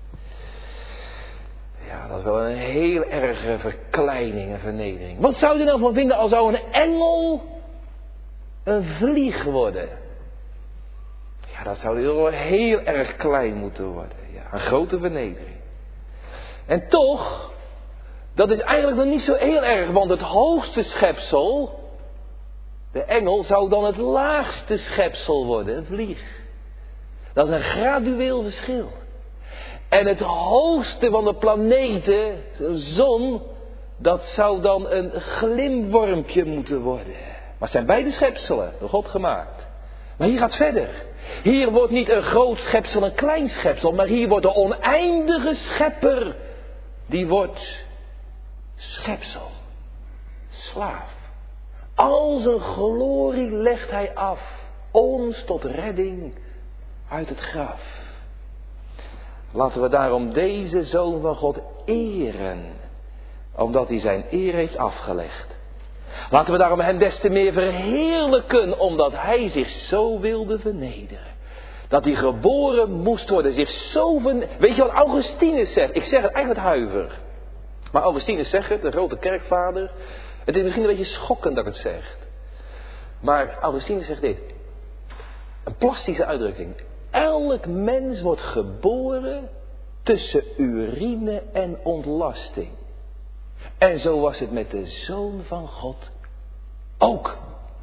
Ja, dat is wel een heel erge verkleining en vernedering. Wat zou je er nou van vinden als zou een engel een vlieg worden? Ja, dat zou wel heel erg klein moeten worden. Ja, een grote vernedering. En toch, dat is eigenlijk nog niet zo heel erg, want het hoogste schepsel, de engel, zou dan het laagste schepsel worden, een vlieg. Dat is een gradueel verschil. En het hoogste van de planeten, de zon, dat zou dan een glimwormpje moeten worden. Maar het zijn beide schepselen, door God gemaakt. Maar hier gaat verder. Hier wordt niet een groot schepsel, een klein schepsel, maar hier wordt de oneindige schepper, die wordt schepsel, slaaf. Al zijn glorie legt hij af, ons tot redding uit het graf. Laten we daarom deze Zoon van God eren, omdat hij zijn eer heeft afgelegd. Laten we daarom hem des te meer verheerlijken, omdat hij zich zo wilde vernederen. Dat hij geboren moest worden, zich zo Weet je wat Augustinus zegt? Ik zeg het eigenlijk huiver. Maar Augustinus zegt het, de grote kerkvader. Het is misschien een beetje schokkend dat ik het zeg. Maar Augustinus zegt dit. Een plastische uitdrukking. Elk mens wordt geboren tussen urine en ontlasting. En zo was het met de Zoon van God ook.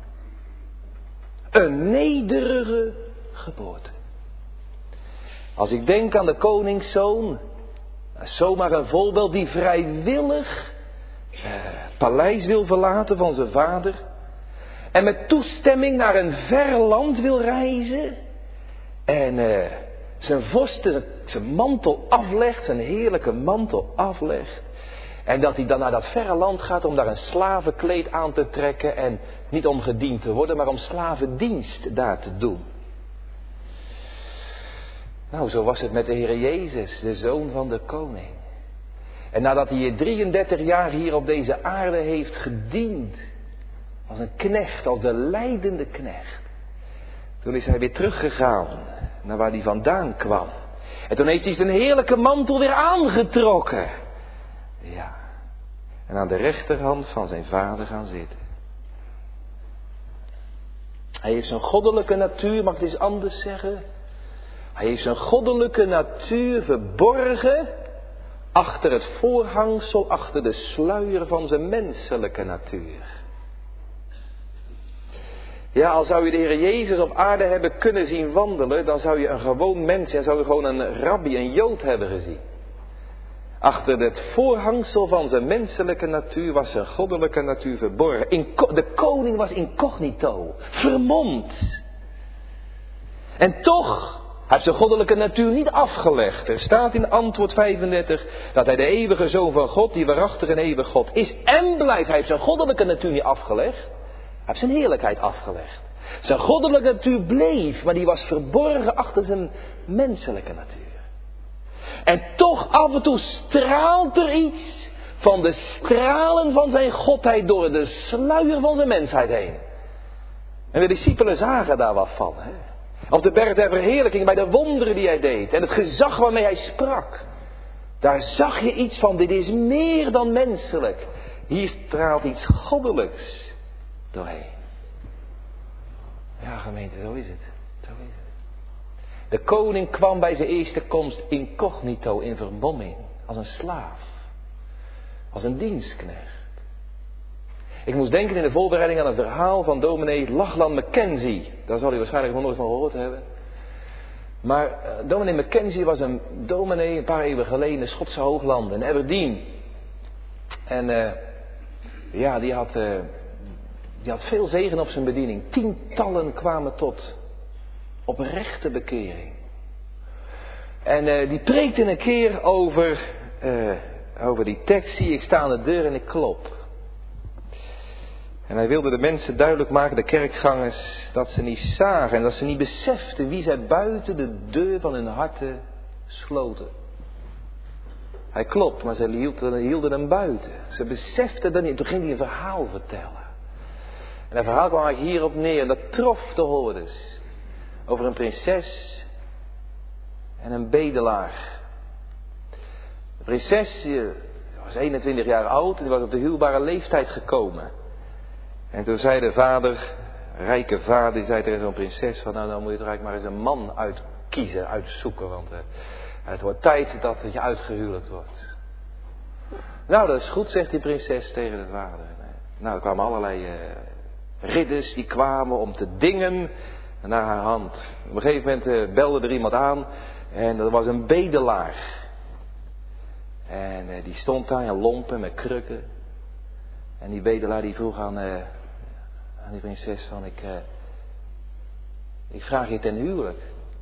Een nederige geboorte. Als ik denk aan de koningszoon, zomaar een voorbeeld die vrijwillig het paleis wil verlaten van zijn vader. En met toestemming naar een ver land wil reizen. En zijn vorsten, zijn mantel aflegt, zijn heerlijke mantel aflegt. En dat hij dan naar dat verre land gaat om daar een slavenkleed aan te trekken. En niet om gediend te worden, maar om slavendienst daar te doen. Nou, zo was het met de Heer Jezus, de Zoon van de Koning. En nadat hij 33 jaar hier op deze aarde heeft gediend. Als een knecht, als de lijdende knecht. Toen is hij weer teruggegaan naar waar hij vandaan kwam. En toen heeft hij zijn heerlijke mantel weer aangetrokken. Ja. En aan de rechterhand van zijn vader gaan zitten. Hij heeft zijn goddelijke natuur, mag ik het eens anders zeggen? Hij heeft zijn goddelijke natuur verborgen achter het voorhangsel, achter de sluier van zijn menselijke natuur. Ja, al zou je de Heer Jezus op aarde hebben kunnen zien wandelen, dan zou je een gewoon mens, dan zou je gewoon een rabbi, een jood hebben gezien. Achter het voorhangsel van zijn menselijke natuur was zijn goddelijke natuur verborgen. De koning was incognito, vermomd. En toch, hij heeft zijn goddelijke natuur niet afgelegd. Er staat in antwoord 35 dat hij de eeuwige Zoon van God, die waarachtig en eeuwig God is en blijft. Hij heeft zijn goddelijke natuur niet afgelegd. Hij heeft zijn heerlijkheid afgelegd. Zijn goddelijke natuur bleef, maar die was verborgen achter zijn menselijke natuur. En toch af en toe straalt er iets van de stralen van zijn godheid door de sluier van zijn mensheid heen. En de discipelen zagen daar wat van. Hè? Op de berg der verheerlijking, bij de wonderen die hij deed en het gezag waarmee hij sprak. Daar zag je iets van, dit is meer dan menselijk. Hier straalt iets goddelijks doorheen. Ja, gemeente, zo is het. Zo is het. De koning kwam bij zijn eerste komst incognito, in vermomming, als een slaaf, als een dienstknecht. Ik moest denken in de voorbereiding aan een verhaal van dominee Lachlan Mackenzie. Daar zal u waarschijnlijk nog nooit van gehoord hebben. Maar dominee Mackenzie was een dominee een paar eeuwen geleden in de Schotse Hooglanden, in Aberdeen. En die had veel zegen op zijn bediening. Tientallen kwamen tot oprechte bekering. En die preekte een keer over die tekst, zie ik sta aan de deur en ik klop. En hij wilde de mensen duidelijk maken, de kerkgangers, dat ze niet zagen en dat ze niet beseften wie zij buiten de deur van hun harten sloten. Hij klopt, maar ze hielden hem buiten. Ze beseften dat niet. Toen ging hij een verhaal vertellen. En dat verhaal kwam eigenlijk hierop neer. En dat trof de hoorders. Over een prinses en een bedelaar. De prinses was 21 jaar oud en die was op de huwbare leeftijd gekomen. En toen zei de vader, rijke vader, die zei tegen zo'n prinses van nou moet je toch eigenlijk maar eens een man uitkiezen, uitzoeken. Want het wordt tijd dat je uitgehuwelijkd wordt. Nou dat is goed, zegt die prinses tegen de vader. Nou er kwamen allerlei ridders die kwamen om te dingen naar haar hand. Op een gegeven moment belde er iemand aan en dat was een bedelaar. En die stond daar in lompen met krukken. En die bedelaar die vroeg aan die prinses van ik vraag je ten huwelijk.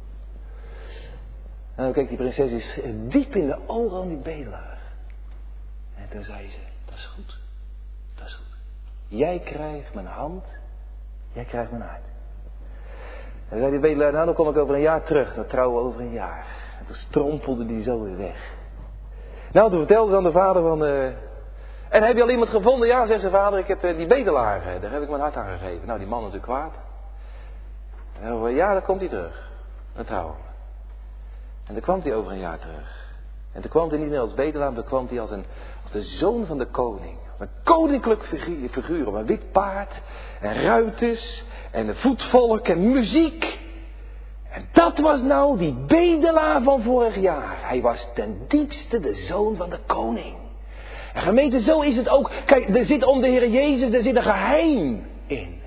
En dan keek die prinses eens diep in de ogen van die bedelaar. En toen zei ze, dat is goed. Dat is goed. Jij krijgt mijn hand, jij krijgt mijn hart. En zei die bedelaar, nou dan kom ik over een jaar terug. Dan trouwen we over een jaar. En toen strompelde die zo weer weg. Nou, toen vertelde ze aan de vader van en heb je al iemand gevonden? Ja, zegt zijn vader, ik heb die bedelaar, daar heb ik mijn hart aan gegeven. Nou, die man is natuurlijk kwaad. En ja, dan komt hij terug. Dan trouwen we. En dan kwam hij over een jaar terug. En toen kwam hij niet meer als bedelaar, maar toen kwam hij als de zoon van de koning. Als een koninklijk figuur op een wit paard. En ruiters. En een voetvolk en muziek. En dat was nou die bedelaar van vorig jaar. Hij was ten diepste de zoon van de koning. En gemeente, zo is het ook. Kijk, er zit om de Heer Jezus, er zit een geheim in.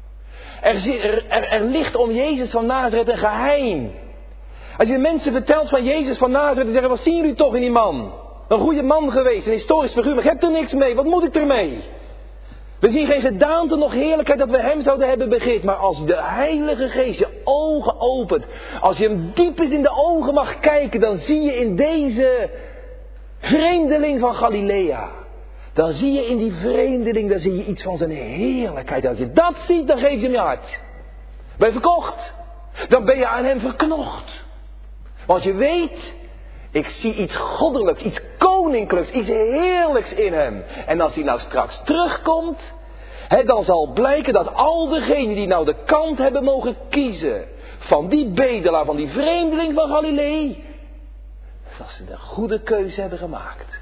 Er ligt om Jezus van Nazareth een geheim. Als je mensen vertelt van Jezus van Nazareth, dan zeggen, wat zien jullie toch in die man? Een goede man geweest, een historisch figuur, maar ik heb er niks mee, wat moet ik ermee? We zien geen gedaante nog heerlijkheid dat we hem zouden hebben begeerd. Maar als de Heilige Geest je ogen opent, als je hem diep eens in de ogen mag kijken, dan zie je in deze Vreemdeling van Galilea. Dan zie je in die vreemdeling, dan zie je iets van zijn heerlijkheid. Als je dat ziet, dan geef je hem je hart. Ben je verkocht? Dan ben je aan hem verknocht. Want je weet, ik zie iets goddelijks, iets koninklijks, iets heerlijks in hem. En als hij nou straks terugkomt, dan zal blijken dat al degenen die nou de kant hebben mogen kiezen van die bedelaar, van die vreemdeling van Galilee, dat ze de goede keuze hebben gemaakt.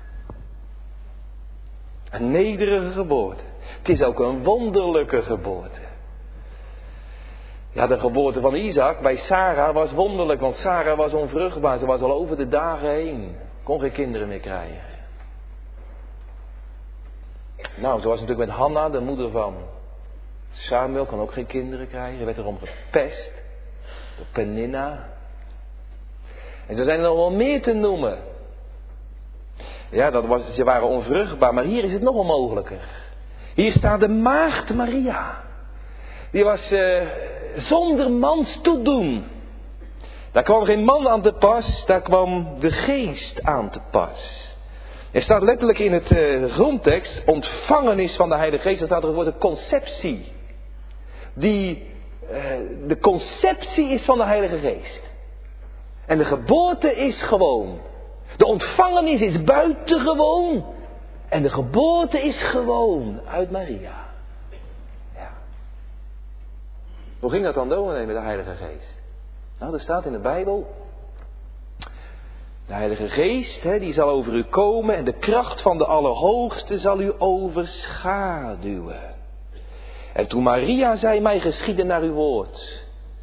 Een nederige geboorte. Het is ook een wonderlijke geboorte. Ja, de geboorte van Isaac bij Sarah was wonderlijk, want Sarah was onvruchtbaar. Ze was al over de dagen heen. Kon geen kinderen meer krijgen. Nou, zo was het natuurlijk met Hanna, de moeder van Samuel, kon ook geen kinderen krijgen. Werd erom gepest. Door Peninna. En zo zijn er nog wel meer te noemen. Ja, ze waren onvruchtbaar, maar hier is het nog onmogelijker. Hier staat de maagd Maria. Die was zonder mans toedoen. Daar kwam geen man aan te pas, daar kwam de geest aan te pas. Er staat letterlijk in het grondtekst, ontvangenis van de Heilige Geest, er staat er het woord conceptie. De conceptie is van de Heilige Geest. En de geboorte is gewoon. De ontvangenis is buitengewoon. En de geboorte is gewoon uit Maria. Ja. Hoe ging dat dan dominee met de Heilige Geest? Nou, er staat in de Bijbel. De Heilige Geest, die zal over u komen en de kracht van de Allerhoogste zal u overschaduwen. En toen Maria zei, mij geschieden naar uw woord.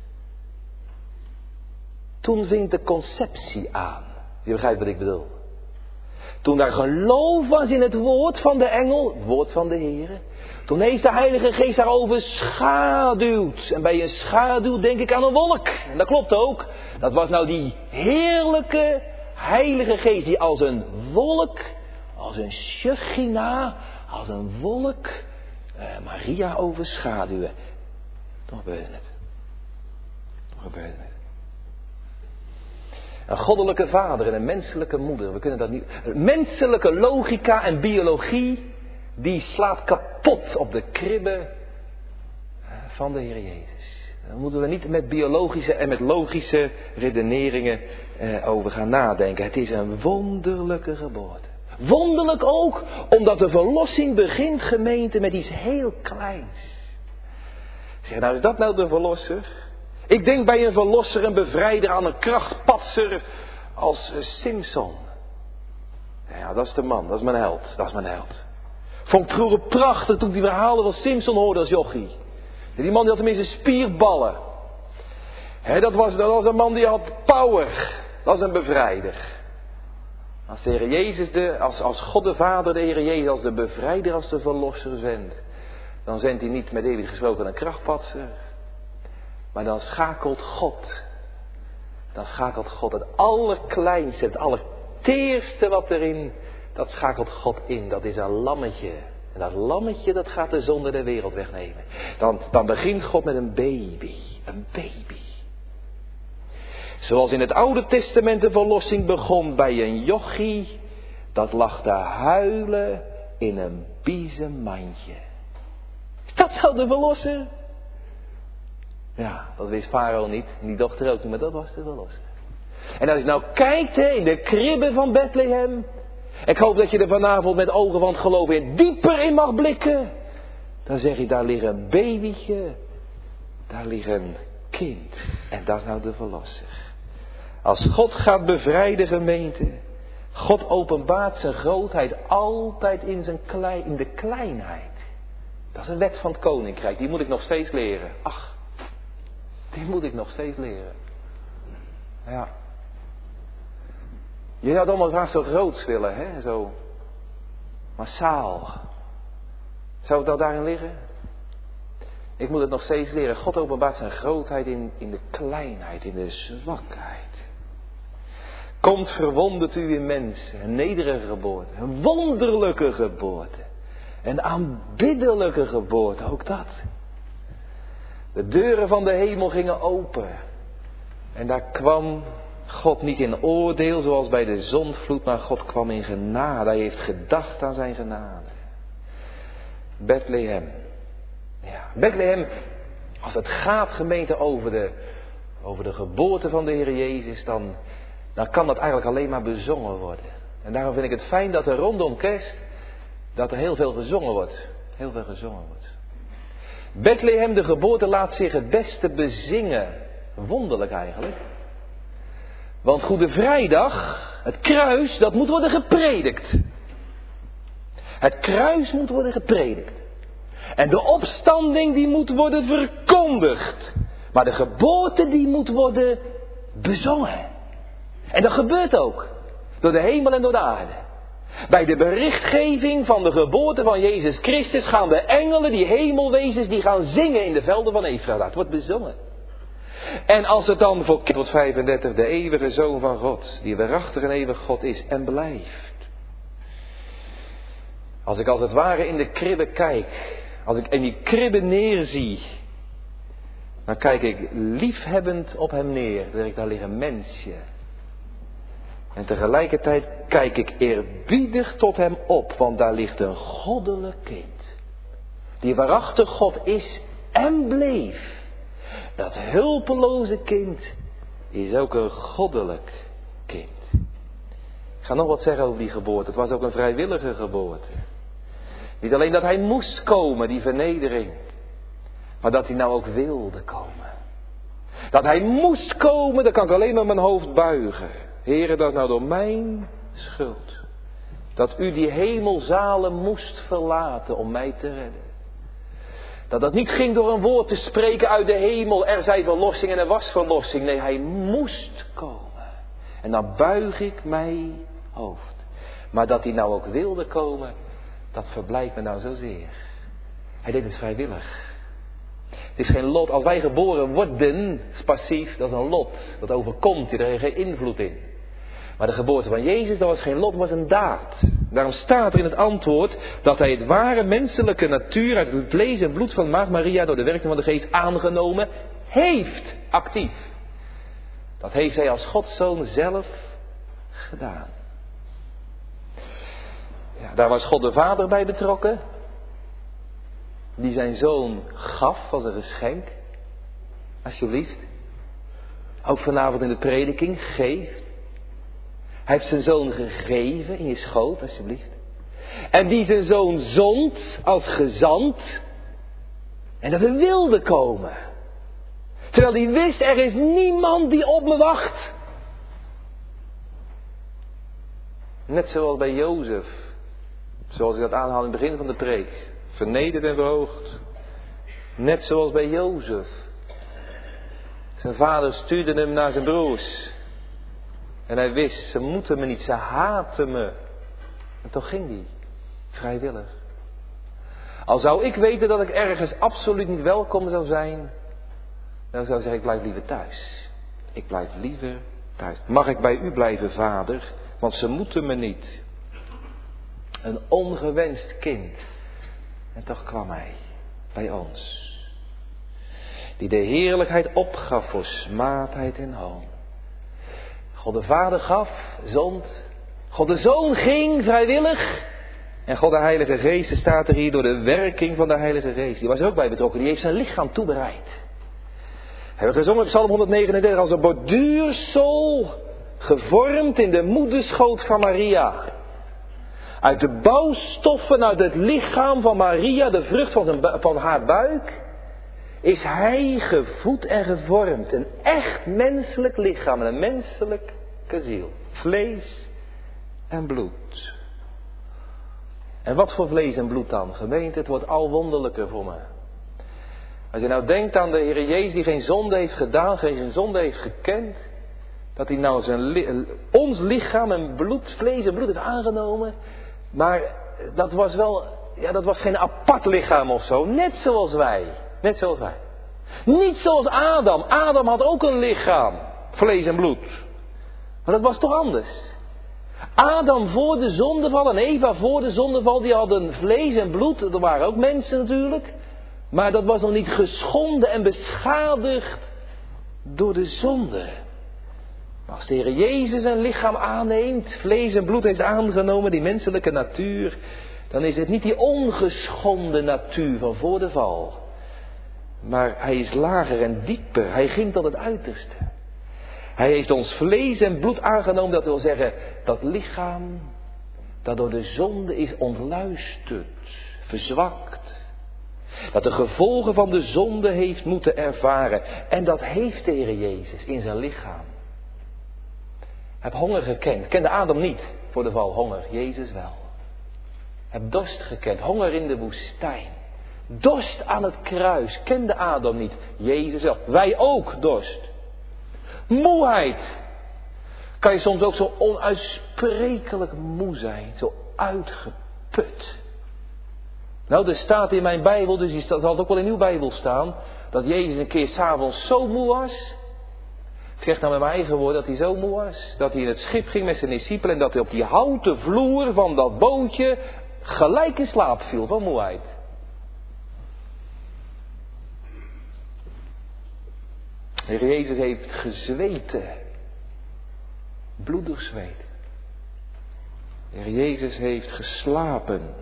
Toen ving de conceptie aan. Je begrijpt wat ik bedoel. Toen daar geloof was in het woord van de engel, het woord van de Heer. Toen heeft de Heilige Geest haar overschaduwd. En bij een schaduw denk ik aan een wolk. En dat klopt ook. Dat was nou die heerlijke Heilige Geest die als een wolk, als een Shechina, als een wolk Maria overschaduwen. Toen gebeurde het. Een goddelijke vader en een menselijke moeder. We kunnen dat niet. Menselijke logica en biologie, die slaat kapot op de kribben van de Heer Jezus. Daar moeten we niet met biologische en met logische redeneringen over gaan nadenken. Het is een wonderlijke geboorte. Wonderlijk ook, omdat de verlossing begint, gemeente, met iets heel kleins. Zeg, nou is dat nou de verlosser? Ik denk bij een verlosser, een bevrijder, aan een krachtpatser als Simson. Ja, dat is de man, dat is mijn held. Vond ik vroeger prachtig toen ik die verhalen van Simson hoorde als jochie. Die man die had tenminste spierballen. Dat was een man die had power. Dat is een bevrijder. Als de Heer Jezus, als God de Vader de Heer Jezus als de bevrijder, als de verlosser zendt, dan zendt hij niet met eeuwig gesproken een krachtpatser. Maar dan schakelt God het allerkleinste, het allerteerste wat erin, dat schakelt God in. Dat is een lammetje. En dat lammetje, dat gaat de zonde der wereld wegnemen. Dan begint God met een baby. Een baby. Zoals in het Oude Testament de verlossing begon bij een jochie, dat lag te huilen in een biezenmandje. Is dat nou de verlosser? Ja, dat wist Farao niet. En die dochter ook niet, maar dat was de verlosser. En als je nou kijkt in de kribben van Bethlehem. Ik hoop dat je er vanavond met ogen van het geloof in dieper in mag blikken. Dan zeg je, daar ligt een babytje. Daar ligt een kind. En dat is nou de verlosser. Als God gaat bevrijden, gemeente. God openbaart zijn grootheid altijd in de kleinheid. Dat is een wet van het koninkrijk. Die moet ik nog steeds leren. Ach, die moet ik nog steeds leren. Ja. Je had allemaal graag zo groots willen, hè? Zo massaal. Zou het nou daarin liggen? Ik moet het nog steeds leren. God openbaart zijn grootheid in de kleinheid, in de zwakheid. Komt verwonderd u in mensen. Een nederige geboorte. Een wonderlijke geboorte. Een aanbiddelijke geboorte, ook dat. De deuren van de hemel gingen open. En daar kwam God niet in oordeel zoals bij de zondvloed, maar God kwam in genade. Hij heeft gedacht aan zijn genade. Bethlehem. Ja, Bethlehem, als het gaat gemeente over de geboorte van de Heer Jezus, dan kan dat eigenlijk alleen maar bezongen worden. En daarom vind ik het fijn dat er rondom kerst, dat er heel veel gezongen wordt. Heel veel gezongen wordt. Bethlehem, de geboorte, laat zich het beste bezingen. Wonderlijk eigenlijk. Want Goede Vrijdag, het kruis, dat moet worden gepredikt. Het kruis moet worden gepredikt. En de opstanding die moet worden verkondigd. Maar de geboorte die moet worden bezongen. En dat gebeurt ook. Door de hemel en door de aarde. Bij de berichtgeving van de geboorte van Jezus Christus gaan de engelen, die hemelwezens, die gaan zingen in de velden van Efrata. Het wordt bezongen. En als het dan voor tot 35 de eeuwige Zoon van God, die waarachtig en eeuwig God is en blijft. Als ik als het ware in de kribbe kijk, als ik in die kribbe neerzie, dan kijk ik liefhebbend op hem neer. Dan denk ik, daar ligt een mensje. En tegelijkertijd kijk ik eerbiedig tot hem op, want daar ligt een goddelijk kind. Die waarachtig God is en bleef. Dat hulpeloze kind is ook een goddelijk kind. Ik ga nog wat zeggen over die geboorte. Het was ook een vrijwillige geboorte. Niet alleen dat hij moest komen, die vernedering. Maar dat hij nou ook wilde komen. Dat hij moest komen, dan kan ik alleen maar mijn hoofd buigen. Heere, dat is nou door mijn schuld. Dat u die hemelzalen moest verlaten om mij te redden. Dat dat niet ging door een woord te spreken uit de hemel. Er zij verlossing en er was verlossing. Nee, hij moest komen. En dan buig ik mijn hoofd. Maar dat hij nou ook wilde komen, dat verblijdt me nou zozeer. Hij deed het vrijwillig. Het is geen lot. Als wij geboren worden, is passief, dat is een lot. Dat overkomt je, daar heeft geen invloed in. Maar de geboorte van Jezus, dat was geen lot, was een daad. Daarom staat er in het antwoord dat hij het ware menselijke natuur uit het vlees en bloed van Maagd Maria door de werking van de Geest aangenomen heeft. Actief. Dat heeft hij als Godszoon zelf gedaan. Ja, daar was God de Vader bij betrokken. Die zijn zoon gaf als een geschenk. Alsjeblieft. Ook vanavond in de prediking, geeft. Hij heeft zijn zoon gegeven in je schoot, alsjeblieft. En die zijn zoon zond als gezant. En dat hij wilde komen. Terwijl hij wist, er is niemand die op me wacht. Net zoals bij Jozef. Zoals ik dat aanhaal in het begin van de preek. Vernederd en verhoogd. Net zoals bij Jozef. Zijn vader stuurde hem naar zijn broers. En hij wist, ze moeten me niet, ze haten me. En toch ging hij. Vrijwillig. Al zou ik weten dat ik ergens absoluut niet welkom zou zijn, dan zou ik zeggen, ik blijf liever thuis. Ik blijf liever thuis. Mag ik bij u blijven, Vader? Want ze moeten me niet. Een ongewenst kind. En toch kwam hij bij ons. Die de heerlijkheid opgaf voor smaadheid en hoon. God de Vader gaf, zond. God de Zoon ging vrijwillig. En God de Heilige Geest, staat er hier door de werking van de Heilige Geest. Die was er ook bij betrokken. Die heeft zijn lichaam toebereid. Hij werd gezongen in Psalm 139 als een borduursel gevormd in de moederschoot van Maria. Uit de bouwstoffen, uit het lichaam van Maria, de vrucht van haar buik, is hij gevoed en gevormd. Een echt menselijk lichaam en een menselijke ziel. Vlees en bloed. En wat voor vlees en bloed dan? Gemeente, het wordt al wonderlijker voor me. Als je nou denkt aan de Heer Jezus die geen zonde heeft gedaan, geen zonde heeft gekend. Dat hij nou ons lichaam en bloed, vlees en bloed heeft aangenomen. Maar dat was wel, dat was geen apart lichaam of zo. Net zoals wij. Net zoals wij. Niet zoals Adam. Adam had ook een lichaam. Vlees en bloed. Maar dat was toch anders. Adam voor de zondeval en Eva voor de zondeval, die hadden vlees en bloed. Er waren ook mensen natuurlijk. Maar dat was nog niet geschonden en beschadigd door de zonde. Als de Heer Jezus een lichaam aanneemt, vlees en bloed heeft aangenomen, die menselijke natuur, dan is het niet die ongeschonden natuur van voor de val. Maar hij is lager en dieper, hij ging tot het uiterste. Hij heeft ons vlees en bloed aangenomen, dat wil zeggen, dat lichaam dat door de zonde is ontluisterd, verzwakt. Dat de gevolgen van de zonde heeft moeten ervaren. En dat heeft de Heer Jezus in zijn lichaam. Hij heeft honger gekend. Kende Adam niet voor de val honger. Jezus wel. Hij heeft dorst gekend. Honger in de woestijn. Dorst aan het kruis. Kende Adam niet. Jezus wel. Wij ook dorst. Moeheid. Kan je soms ook zo onuitsprekelijk moe zijn. Zo uitgeput. Nou, er staat in mijn Bijbel, dus dat zal het ook wel in uw Bijbel staan, dat Jezus een keer 's avonds zo moe was. Ik zeg nou met mijn eigen woorden dat hij zo moe was, dat hij in het schip ging met zijn discipelen en dat hij op die houten vloer van dat bootje gelijk in slaap viel van moeheid. De Heer Jezus heeft gezweten, bloedig zweet. De Heer Jezus heeft geslapen.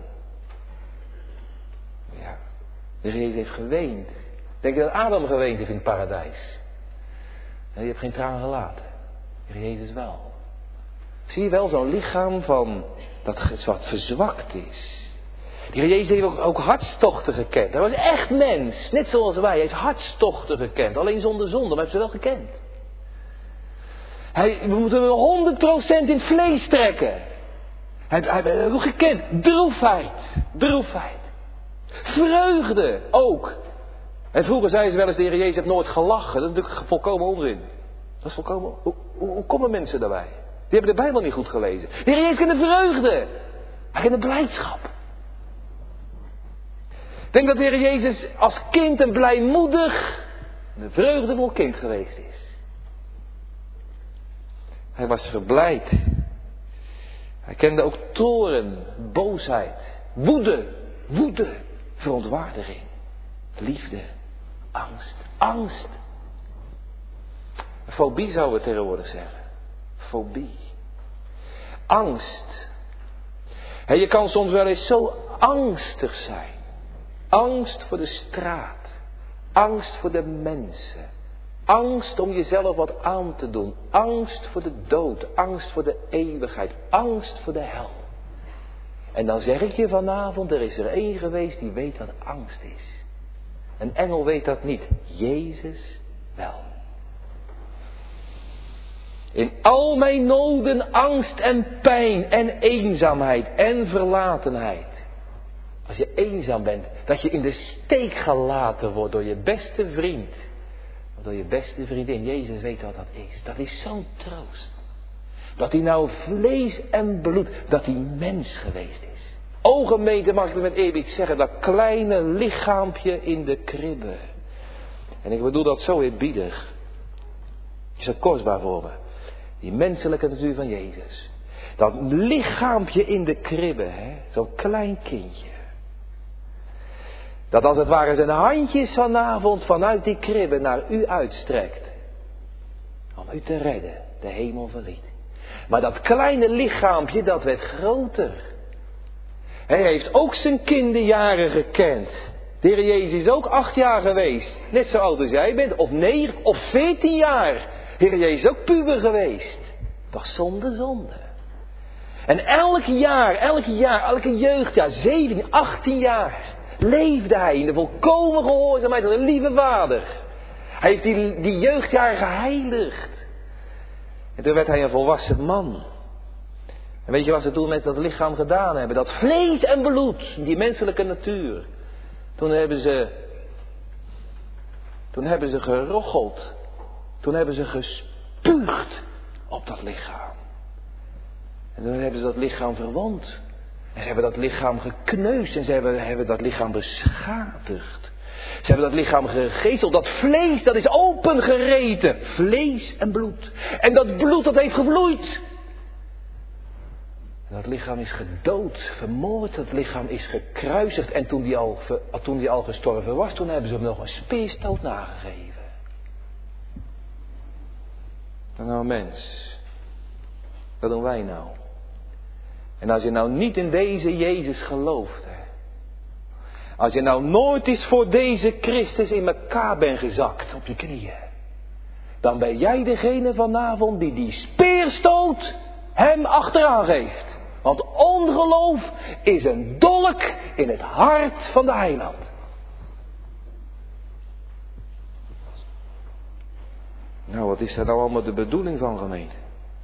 Ja, de Heer Jezus heeft geweend. Denk je dat Adam geweend heeft in het paradijs? En die heeft geen tranen gelaten. De Heer Jezus wel. Zie je wel zo'n lichaam van dat wat verzwakt is. De Heer Jezus heeft ook hartstochten gekend. Hij was echt mens, net zoals wij. Hij heeft hartstochten gekend. Alleen zonder zonde, maar hij heeft ze wel gekend. We moeten 100% in het vlees trekken. Hij heeft ook gekend. Droefheid. Vreugde ook. En vroeger zeiden ze wel eens, de Heer Jezus heeft nooit gelachen. Dat is natuurlijk volkomen onzin. Dat is volkomen... Hoe komen mensen daarbij? Die hebben de Bijbel niet goed gelezen. De Heer Jezus kende vreugde. Hij kende blijdschap. Ik denk dat de Heer Jezus als kind een blijmoedig, een vreugdevol kind geweest is. Hij was verblijd. Hij kende ook toorn, boosheid, woede, verontwaardiging, liefde, angst. Fobie zouden we tegenwoordig zeggen. Fobie. Angst. Je kan soms wel eens zo angstig zijn. Angst voor de straat. Angst voor de mensen. Angst om jezelf wat aan te doen. Angst voor de dood. Angst voor de eeuwigheid. Angst voor de hel. En dan zeg ik je vanavond, er is er één geweest die weet wat angst is. Een engel weet dat niet. Jezus wel. In al mijn noden, angst en pijn en eenzaamheid en verlatenheid. Als je eenzaam bent, dat je in de steek gelaten wordt door je beste vriend. Of door je beste vriendin. Jezus weet wat dat is. Dat is zo'n troost. Dat hij nou vlees en bloed, dat hij mens geweest is. O gemeente, mag ik het met eerbied zeggen, dat kleine lichaampje in de kribbe. En ik bedoel dat zo eerbiedig. Is dat kostbaar voor me. Die menselijke natuur van Jezus. Dat lichaampje in de kribbe, zo'n klein kindje. Dat als het ware zijn handjes vanavond vanuit die kribbe naar u uitstrekt. Om u te redden, de hemel verliet. Maar dat kleine lichaampje, dat werd groter. Hij heeft ook zijn kinderjaren gekend. De Heer Jezus is ook 8 jaar geweest. Net zo oud als jij bent. Of 9 of 14 jaar. De Heer Jezus is ook puber geweest. Toch zonde. En elke jeugdjaar, 17, 18 jaar, leefde hij in de volkomen gehoorzaamheid van de lieve Vader. Hij heeft die jeugdjaren geheiligd. En toen werd hij een volwassen man. En weet je wat ze toen met dat lichaam gedaan hebben? Dat vlees en bloed, die menselijke natuur. Toen hebben ze gerocheld. Toen hebben ze gespuugd op dat lichaam. En toen hebben ze dat lichaam verwond. En ze hebben dat lichaam gekneusd. En ze hebben dat lichaam beschadigd. Ze hebben dat lichaam gegezeld. Dat vlees, dat is opengereten. Vlees en bloed. En dat bloed, dat heeft gevloeid. En dat lichaam is gedood, vermoord. Dat lichaam is gekruisigd. En toen die al gestorven was, toen hebben ze hem nog een speerstoot nagegeven. Nou mens, wat doen wij nou? En als je nou niet in deze Jezus gelooft, hè? Als je nou nooit eens voor deze Christus in elkaar bent gezakt op je knieën, dan ben jij degene vanavond die die speerstoot hem achteraan geeft. Want ongeloof is een dolk in het hart van de heiland. Nou, wat is daar nou allemaal de bedoeling van, gemeente?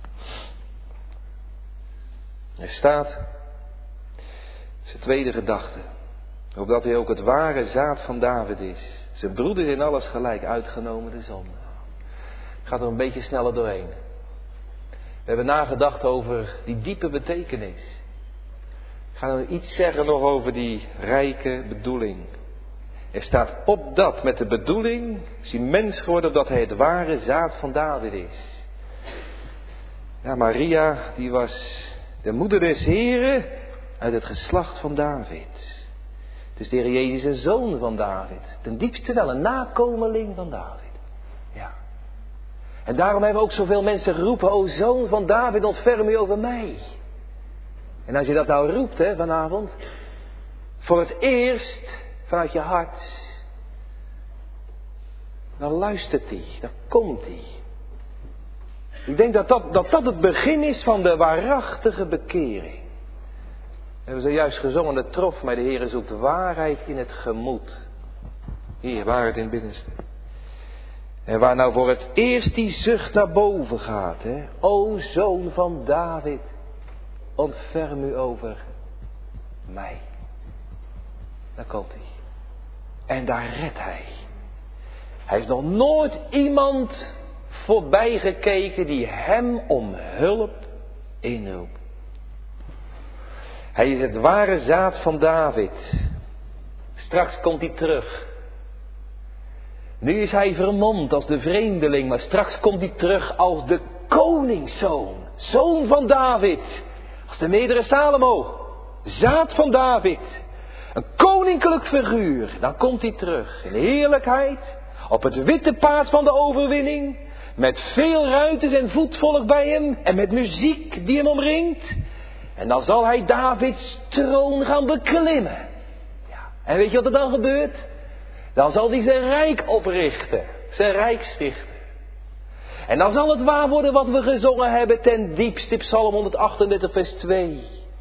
Er staat, zijn tweede gedachte, opdat hij ook het ware zaad van David is. Zijn broeder in alles gelijk, uitgenomen de zonde. Ik ga er een beetje sneller doorheen. We hebben nagedacht over die diepe betekenis. Ik ga nog iets zeggen nog over die rijke bedoeling. Er staat opdat met de bedoeling, is hij mens geworden opdat hij het ware zaad van David is. Ja, Maria, die was de moeder des Heren uit het geslacht van David. Dus de Heer Jezus een zoon van David. Ten diepste wel een nakomeling van David. Ja. En daarom hebben ook zoveel mensen geroepen, o zoon van David, ontferm u over mij. En als je dat nou roept, hè, vanavond, voor het eerst vanuit je hart, dan luistert hij, dan komt hij. Ik denk dat het begin is van de waarachtige bekering. We hebben zojuist gezongen, de trof mij, de Heer zoekt waarheid in het gemoed. Hier, waarheid in het binnenste. En waar nou voor het eerst die zucht naar boven gaat, hè. O zoon van David, ontferm u over mij. Daar komt hij. En daar redt hij. Hij heeft nog nooit iemand voorbij gekeken die hem om hulp inroept. Hij is het ware zaad van David. Straks komt hij terug. Nu is hij vermomd als de vreemdeling, maar straks komt hij terug als de koningszoon. Zoon van David. Als de meerdere Salomo. Zaad van David. Een koninklijk figuur. Dan komt hij terug in heerlijkheid. Op het witte paard van de overwinning. Met veel ruiters en voetvolk bij hem. En met muziek die hem omringt. En dan zal hij Davids troon gaan beklimmen. Ja. En weet je wat er dan gebeurt? Dan zal hij zijn rijk oprichten. Zijn rijk stichten. En dan zal het waar worden wat we gezongen hebben ten diepste, Psalm 138 vers 2.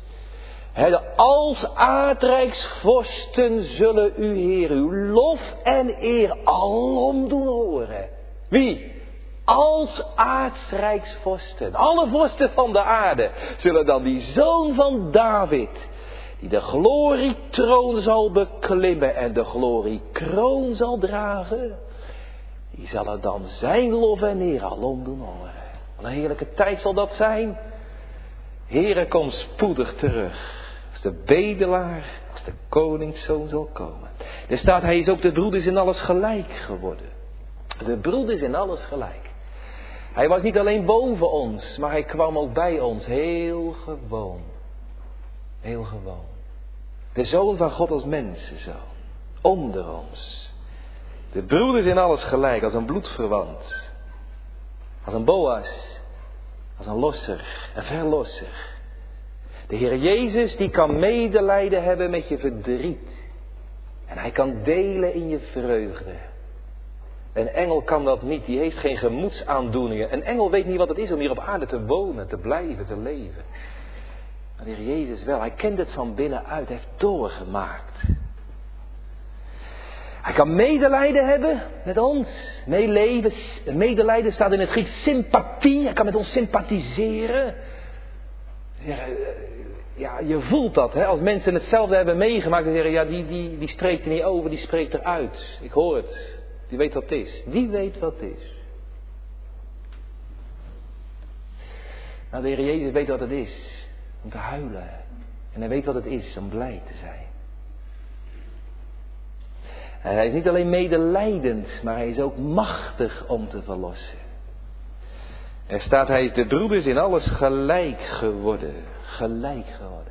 Als aardrijksvorsten zullen u, Heer, uw lof en eer alom doen horen. Wie? Als aardrijksvorsten. Alle vorsten van de aarde zullen dan die zoon van David, die de glorietroon zal beklimmen en de gloriekroon zal dragen, die zal er dan zijn lof en eer alom doen horen. Wat een heerlijke tijd zal dat zijn. Heere, kom spoedig terug. Als de bedelaar, als de koningszoon zal komen. Er staat, hij is ook de broeders in alles gelijk geworden. De broeders in alles gelijk. Hij was niet alleen boven ons, maar hij kwam ook bij ons. Heel gewoon. Heel gewoon. De zoon van God als mensenzoon. Onder ons. De broeders in alles gelijk, als een bloedverwant. Als een Boas. Als een losser, een verlosser. De Heer Jezus die kan medelijden hebben met je verdriet. En hij kan delen in je vreugde. Een engel kan dat niet, die heeft geen gemoedsaandoeningen. Een engel weet niet wat het is om hier op aarde te wonen, te blijven, te leven. Maar de Heer Jezus wel, hij kent het van binnenuit, hij heeft doorgemaakt. Hij kan medelijden hebben met ons. Medelijden staat in het Grieks sympathie, hij kan met ons sympathiseren. Ja, je voelt dat, hè? Als mensen hetzelfde hebben meegemaakt, dan zeggen ja, die spreekt er niet over, die spreekt eruit. Ik hoor het. Die weet wat het is. Die weet wat het is. Nou, de Heer Jezus weet wat het is. Om te huilen. En hij weet wat het is om blij te zijn. En hij is niet alleen medelijdend, maar hij is ook machtig om te verlossen. Er staat, hij is de broeders in alles gelijk geworden. Gelijk geworden.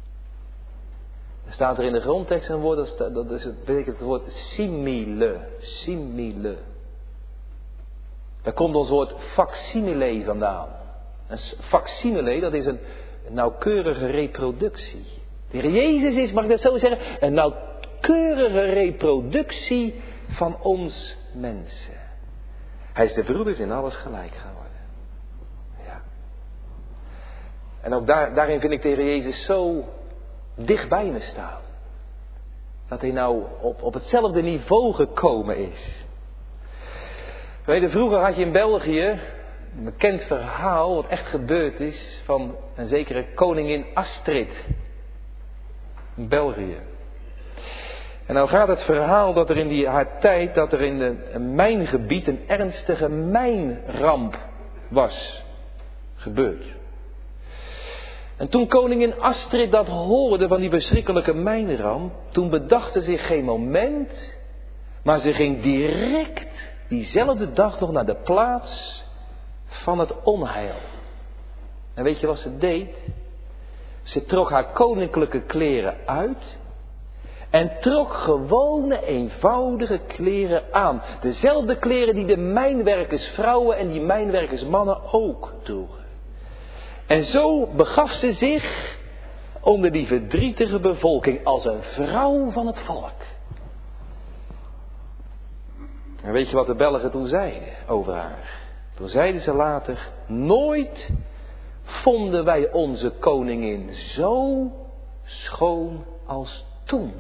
Er staat er in de grondtekst een woord, dat betekent het woord simile. Simile. Daar komt ons woord facsimile vandaan. Een facsimile, dat is een nauwkeurige reproductie. De Heer Jezus is, mag ik dat zo zeggen, een nauwkeurige reproductie van ons mensen. Hij is de broeders in alles gelijk geworden. Ja. En ook daarin vind ik de Heer Jezus zo dicht bij me staan. Dat hij nou op hetzelfde niveau gekomen is. Weet je, vroeger had je in België een bekend verhaal, wat echt gebeurd is, van een zekere koningin Astrid. In België. En nou gaat het verhaal dat er in haar tijd, dat er in een mijngebied een ernstige mijnramp was gebeurd. En toen koningin Astrid dat hoorde van die verschrikkelijke mijnramp, toen bedacht ze zich geen moment, maar ze ging direct diezelfde dag nog naar de plaats van het onheil. En weet je wat ze deed? Ze trok haar koninklijke kleren uit en trok gewone, eenvoudige kleren aan. Dezelfde kleren die de mijnwerkersvrouwen en die mijnwerkersmannen ook droegen. En zo begaf ze zich onder die verdrietige bevolking als een vrouw van het volk. En weet je wat de Belgen toen zeiden over haar? Toen zeiden ze later: nooit vonden wij onze koningin zo schoon als toen.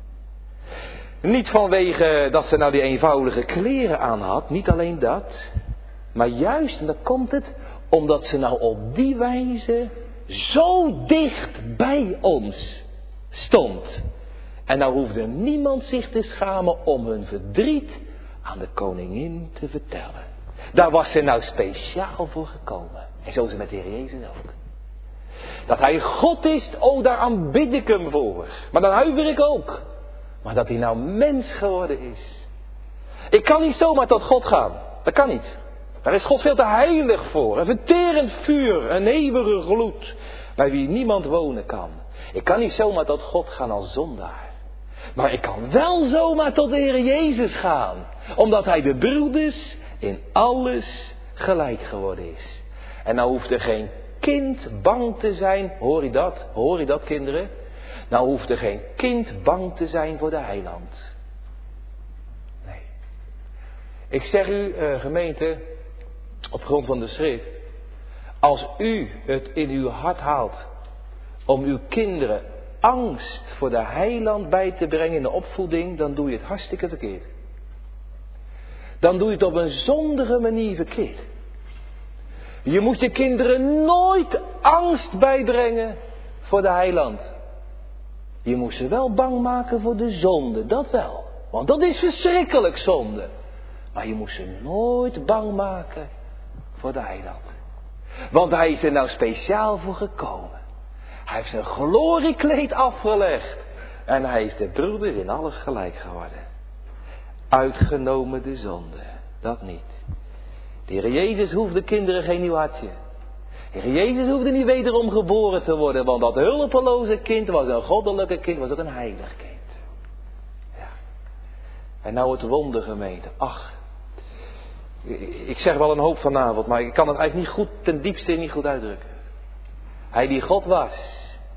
Niet vanwege dat ze nou die eenvoudige kleren aan had, niet alleen dat. Maar juist, en dan komt het, omdat ze nou op die wijze zo dicht bij ons stond. En nou hoefde niemand zich te schamen om hun verdriet aan de koningin te vertellen. Daar was ze nou speciaal voor gekomen. En zo is het met de Heer Jezus ook. Dat hij God is, daar aanbid ik hem voor. Maar dan huiver ik ook. Maar dat hij nou mens geworden is. Ik kan niet zomaar tot God gaan. Dat kan niet. Daar is God veel te heilig voor. Een verterend vuur, een eeuwige gloed, bij wie niemand wonen kan. Ik kan niet zomaar tot God gaan als zondaar. Maar ik kan wel zomaar tot de Heer Jezus gaan. Omdat hij de broeders in alles gelijk geworden is. En nou hoeft er geen kind bang te zijn. Hoor je dat? Hoor je dat, kinderen? Nou hoeft er geen kind bang te zijn voor de heiland. Nee. Ik zeg u, gemeente, op grond van de schrift. Als u het in uw hart haalt om uw kinderen angst voor de heiland bij te brengen in de opvoeding, dan doe je het hartstikke verkeerd. Dan doe je het op een zondige manier verkeerd. Je moet je kinderen nooit angst bijbrengen voor de heiland. Je moet ze wel bang maken voor de zonde, dat wel. Want dat is verschrikkelijk zonde. Maar je moet ze nooit bang maken voor de heiland. Want hij is er nou speciaal voor gekomen. Hij heeft zijn gloriekleed afgelegd. En hij is de broeders in alles gelijk geworden. Uitgenomen de zonde. Dat niet. De Heer Jezus hoefde kinderen geen nieuw hartje. De Heer Jezus hoefde niet wederom geboren te worden. Want dat hulpeloze kind was een goddelijke kind. Was ook een heilig kind. Ja. En nou het wonder, gemeente. Ach. Ik zeg wel een hoop vanavond. Maar ik kan het eigenlijk niet goed, ten diepste niet goed uitdrukken. Hij die God was.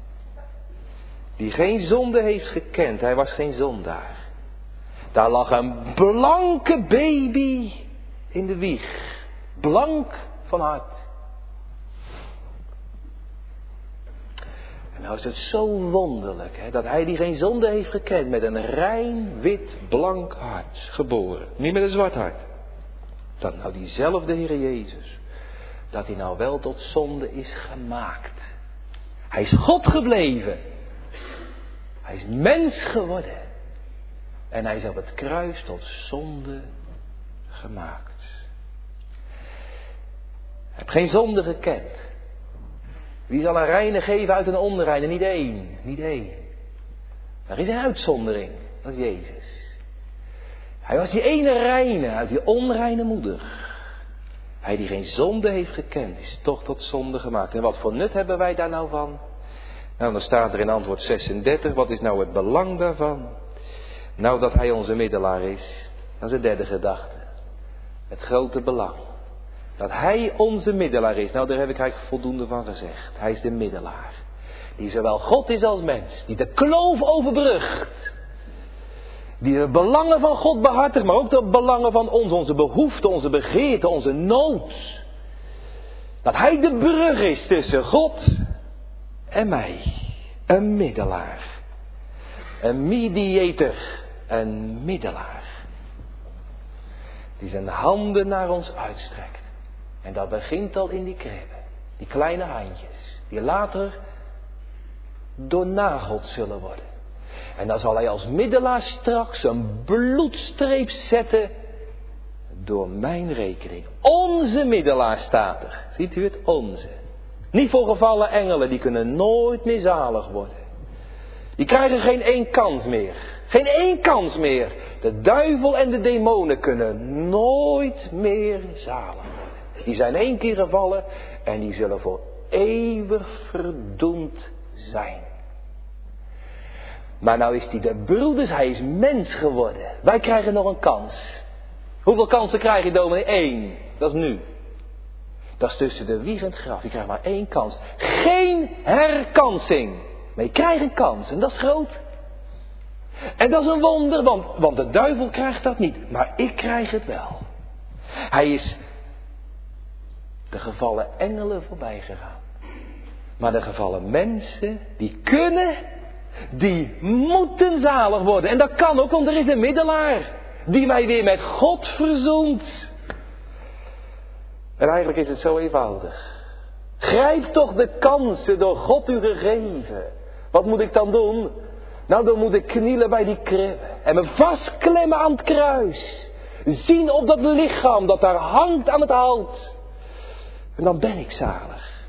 Die geen zonde heeft gekend. Hij was geen zondaar. Daar lag een blanke baby in de wieg. Blank van hart. En nou is het zo wonderlijk, hè, dat hij die geen zonde heeft gekend met een rein, wit, blank hart geboren. Niet met een zwart hart. Dat nou diezelfde Heer Jezus, dat hij nou wel tot zonde is gemaakt. Hij is God gebleven. Hij is mens geworden. En hij is op het kruis tot zonde gemaakt. Hij heeft geen zonde gekend. Wie zal een reine geven uit een onreine? Niet één. Niet één. Er is een uitzondering. Dat is Jezus. Hij was die ene reine uit die onreine moeder. Hij die geen zonde heeft gekend, is toch tot zonde gemaakt. En wat voor nut hebben wij daar nou van? Nou, dan staat er in antwoord 36, wat is nou het belang daarvan? Nou, dat hij onze middelaar is. Dat is de derde gedachte. Het grote belang. Dat hij onze middelaar is. Nou, daar heb ik eigenlijk voldoende van gezegd. Hij is de middelaar. Die zowel God is als mens. Die de kloof overbrugt. Die de belangen van God behartigt, maar ook de belangen van ons. Onze behoeften, onze begeerten, onze nood. Dat hij de brug is tussen God en mij. Een middelaar. Een mediator. Een middelaar. Die zijn handen naar ons uitstrekt. En dat begint al in die kribben. Die kleine handjes. Die later doornageld zullen worden. En dan zal hij als middelaar straks een bloedstreep zetten door mijn rekening. Onze middelaar staat er. Ziet u het? Onze. Niet voor gevallen engelen. Die kunnen nooit meer zalig worden. Die krijgen geen één kans meer. Geen één kans meer. De duivel en de demonen kunnen nooit meer zalig worden. Die zijn 1 keer gevallen en die zullen voor eeuwig verdoemd zijn. Maar nou is hij de broeders, hij is mens geworden. Wij krijgen nog een kans. Hoeveel kansen krijg je, dominee? 1. Dat is nu. Dat is tussen de wieg en het graf. Je krijgt maar 1 kans. Geen herkansing. Maar je krijgt een kans en dat is groot. En dat is een wonder, want de duivel krijgt dat niet. Maar ik krijg het wel. Hij is de gevallen engelen voorbij gegaan. Maar de gevallen mensen, die moeten zalig worden. En dat kan ook, want er is een middelaar. Die mij weer met God verzoent. En eigenlijk is het zo eenvoudig. Grijp toch de kansen door God u gegeven. Wat moet ik dan doen? Nou, dan moet ik knielen bij die kribben. En me vastklemmen aan het kruis. Zien op dat lichaam dat daar hangt aan het hout. En dan ben ik zalig.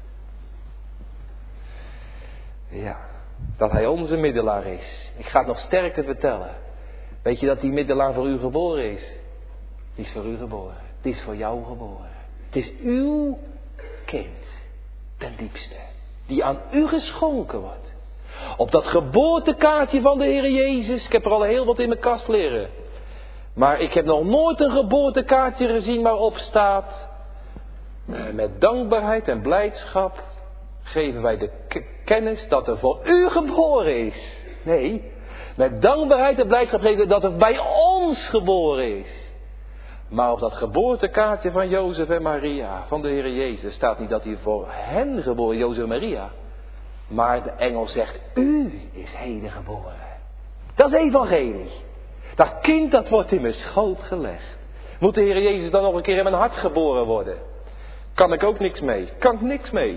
Ja, dat hij onze middelaar is. Ik ga het nog sterker vertellen. Weet je dat die middelaar voor u geboren is? Die is voor u geboren. Die is voor jou geboren. Het is uw kind. Ten diepste. Die aan u geschonken wordt. Op dat geboortekaartje van de Heer Jezus. Ik heb er al heel wat in mijn kast liggen. Maar ik heb nog nooit een geboortekaartje gezien waarop staat. Met dankbaarheid en blijdschap geven wij de kennis dat er voor u geboren is. Nee, met dankbaarheid en blijdschap geven we dat er bij ons geboren is. Maar op dat geboortekaartje van Jozef en Maria, van de Heer Jezus, staat niet dat hij voor hen geboren, Jozef en Maria. Maar de engel zegt, u is heden geboren. Dat is evangelie. Dat kind dat wordt in mijn schoot gelegd. Moet de Heer Jezus dan nog een keer in mijn hart geboren worden? Kan ik ook niks mee. Kan ik niks mee.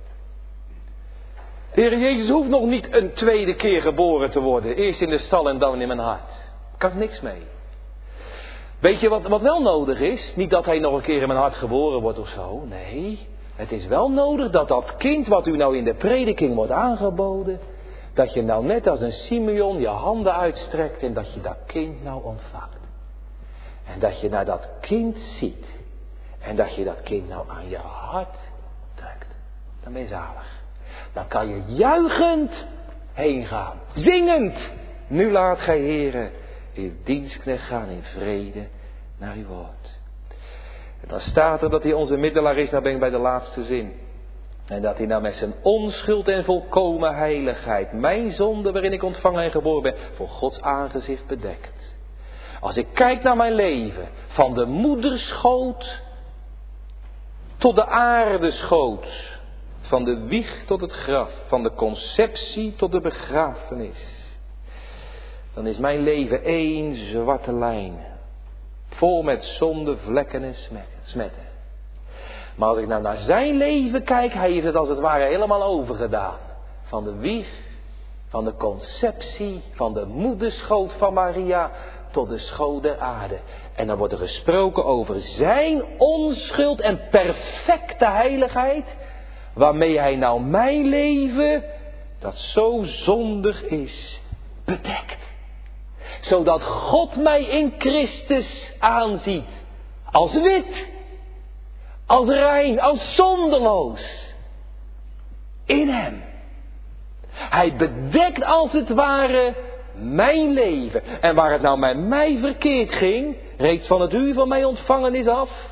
De Heer Jezus hoeft nog niet een tweede keer geboren te worden. Eerst in de stal en dan in mijn hart. Kan ik niks mee. Weet je wat wel nodig is? Niet dat hij nog een keer in mijn hart geboren wordt of zo. Nee, het is wel nodig dat dat kind wat u nou in de prediking wordt aangeboden. Dat je nou net als een Simeon je handen uitstrekt en dat je dat kind nou ontvangt. En dat je naar dat kind ziet. En dat je dat kind nou aan je hart drukt. Dan ben je zalig. Dan kan je juichend heen gaan. Zingend. Nu laat gij, Heere, uw dienstknecht gaan in vrede naar uw woord. En dan staat er dat hij onze middelaar is. Nou ben ik bij de laatste zin. En dat hij nou met zijn onschuld en volkomen heiligheid mijn zonde waarin ik ontvangen en geboren ben voor Gods aangezicht bedekt. Als ik kijk naar mijn leven van de moederschoot tot de aardeschoot. Van de wieg tot het graf. Van de conceptie tot de begrafenis. Dan is mijn leven één zwarte lijn. Vol met zonde, vlekken en smetten. Maar als ik nou naar zijn leven kijk. Hij heeft het als het ware helemaal overgedaan. Van de wieg. Van de conceptie. Van de moederschoot van Maria. Tot de schoot der aarde. En dan wordt er gesproken over zijn onschuld en perfecte heiligheid. Waarmee hij nou mijn leven, dat zo zondig is, bedekt. Zodat God mij in Christus aanziet. Als wit. Als rein. Als zonderloos. In hem. Hij bedekt als het ware mijn leven. En waar het nou met mij verkeerd ging, reeds van het uur van mijn ontvangenis af,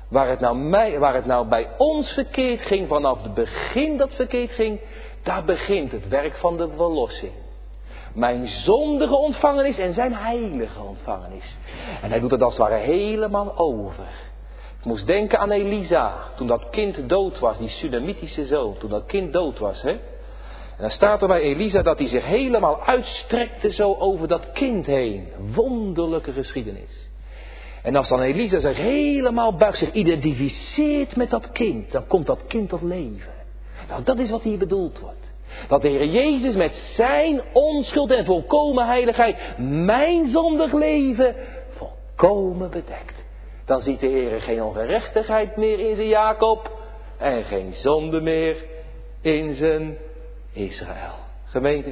Waar het nou bij ons verkeerd ging, vanaf het begin dat verkeerd ging, daar begint het werk van de verlossing. Mijn zondige ontvangenis en zijn heilige ontvangenis. En hij doet het als het ware helemaal over. Ik moest denken aan Elisa, toen dat kind dood was, die Sunamitische zoon, toen dat kind dood was, hè. En dan staat er bij Elisa dat hij zich helemaal uitstrekte zo over dat kind heen. Wonderlijke geschiedenis. En als dan Elisa zich helemaal buigt, zich identificeert met dat kind, dan komt dat kind tot leven. Nou, dat is wat hier bedoeld wordt. Dat de Heer Jezus met zijn onschuld en volkomen heiligheid mijn zondig leven volkomen bedekt. Dan ziet de Heer geen ongerechtigheid meer in zijn Jacob en geen zonde meer in zijn Israël. Gemeente,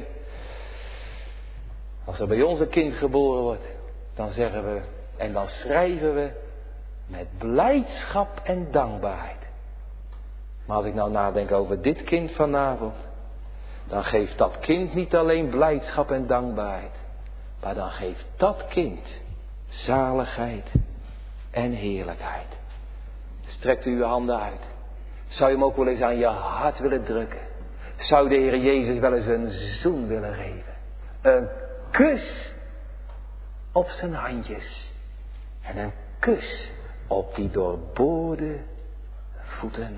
als er bij ons een kind geboren wordt, dan zeggen we en dan schrijven we met blijdschap en dankbaarheid. Maar als ik nou nadenk over dit kind vanavond, dan geeft dat kind niet alleen blijdschap en dankbaarheid, maar dan geeft dat kind zaligheid en heerlijkheid. Strekt u uw handen uit. Zou je hem ook wel eens aan je hart willen drukken? Zou de Heer Jezus wel eens een zoen willen geven? Een kus op zijn handjes. En een kus op die doorboorde voeten.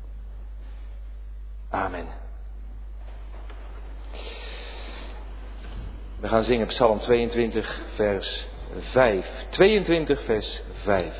Amen. We gaan zingen Psalm 22 vers 5. 22 vers 5.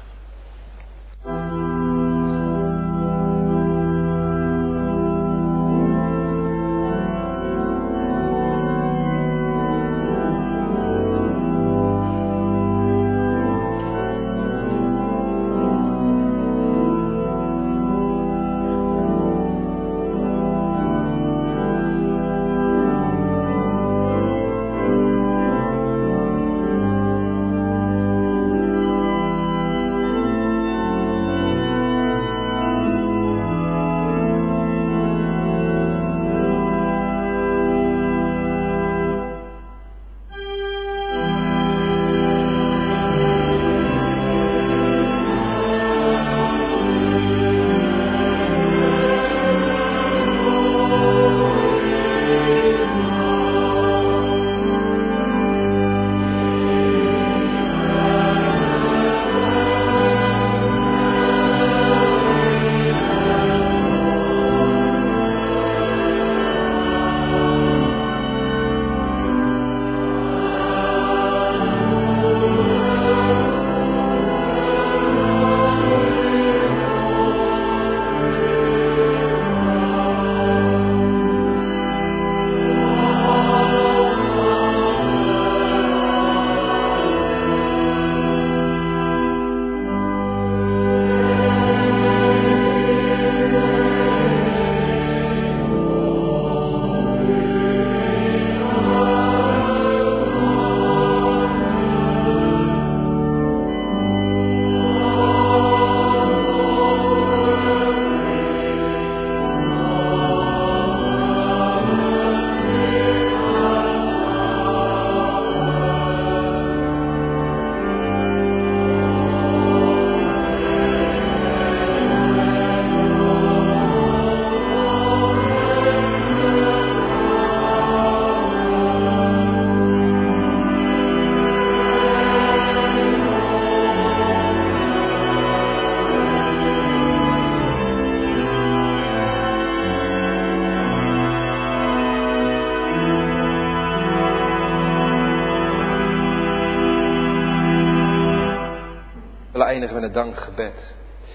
Eindigen we met een dankgebed.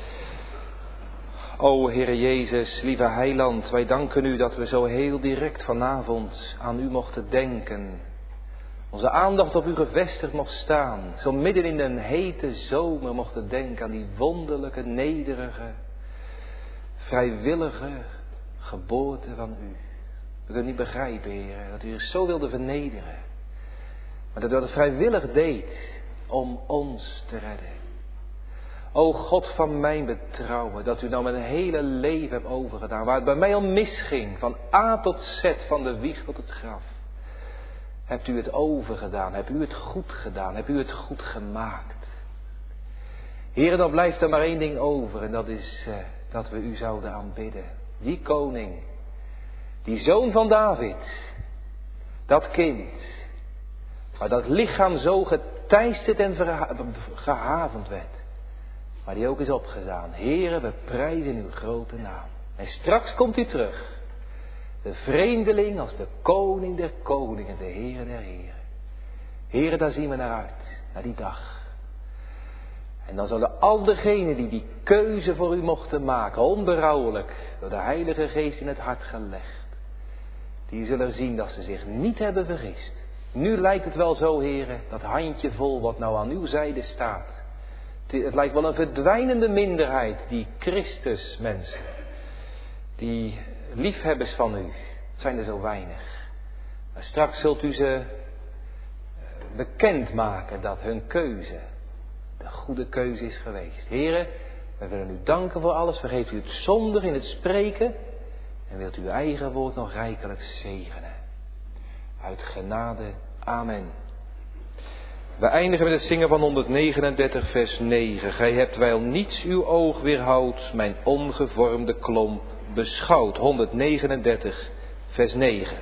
O Heere Jezus, lieve Heiland, wij danken u dat we zo heel direct vanavond aan u mochten denken. Onze aandacht op u gevestigd mocht staan. Zo midden in een hete zomer mochten denken aan die wonderlijke, nederige, vrijwillige geboorte van u. We kunnen niet begrijpen, Heer, dat u zich zo wilde vernederen. Maar dat u het vrijwillig deed om ons te redden. O God van mijn betrouwen, dat u nou mijn hele leven hebt overgedaan. Waar het bij mij al misging, van A tot Z, van de wieg tot het graf. Hebt u het overgedaan, hebt u het goed gedaan, hebt u het goed gemaakt. Heere, dan blijft er maar één ding over en dat is dat we u zouden aanbidden. Die koning, die zoon van David, dat kind, waar dat lichaam zo geteisterd en gehavend werd, maar die ook is opgedaan. Heere, we prijzen uw grote naam. En straks komt u terug, de vreemdeling als de koning der koningen, de Heere der heren. Heere, daar zien we naar uit, naar die dag. En dan zullen al degenen die keuze voor u mochten maken, onberouwelijk, door de Heilige Geest in het hart gelegd, die zullen zien dat ze zich niet hebben vergist. Nu lijkt het wel zo, Heere, dat handjevol wat nou aan uw zijde staat. Het lijkt wel een verdwijnende minderheid, die Christusmensen, die liefhebbers van u. Het zijn er zo weinig. Maar straks zult u ze bekendmaken dat hun keuze de goede keuze is geweest. Heere, wij willen u danken voor alles. Vergeeft u het zondig in het spreken. En wilt uw eigen woord nog rijkelijk zegenen. Uit genade. Amen. We eindigen met het zingen van 139 vers 9. Gij hebt wijl niets uw oog weerhoudt, mijn ongevormde klomp beschouwd. 139 vers 9.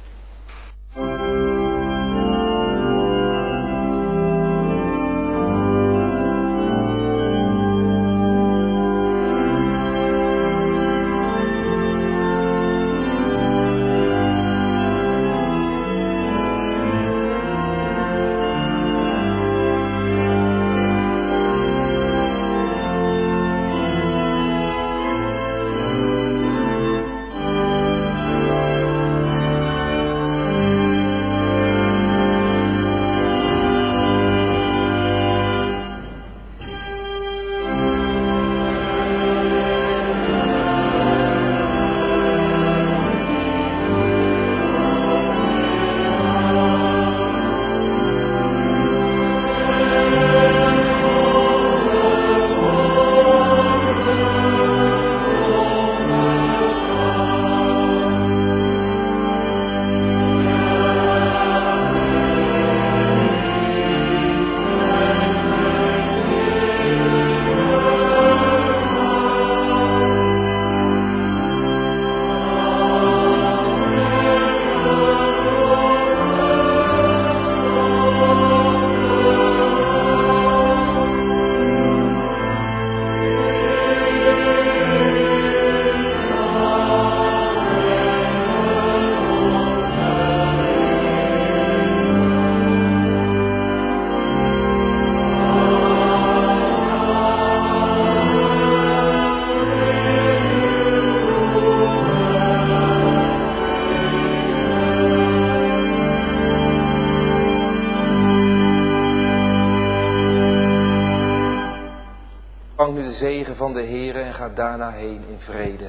Ontvang nu de zegen van de Heere en ga daarna heen in vrede.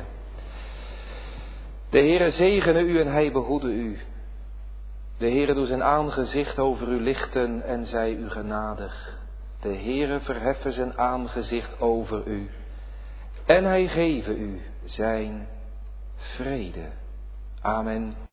De Heere zegene u en hij behoede u. De Heere doet zijn aangezicht over u lichten en zij u genadig. De Heere verheffen zijn aangezicht over u en hij geven u zijn vrede. Amen.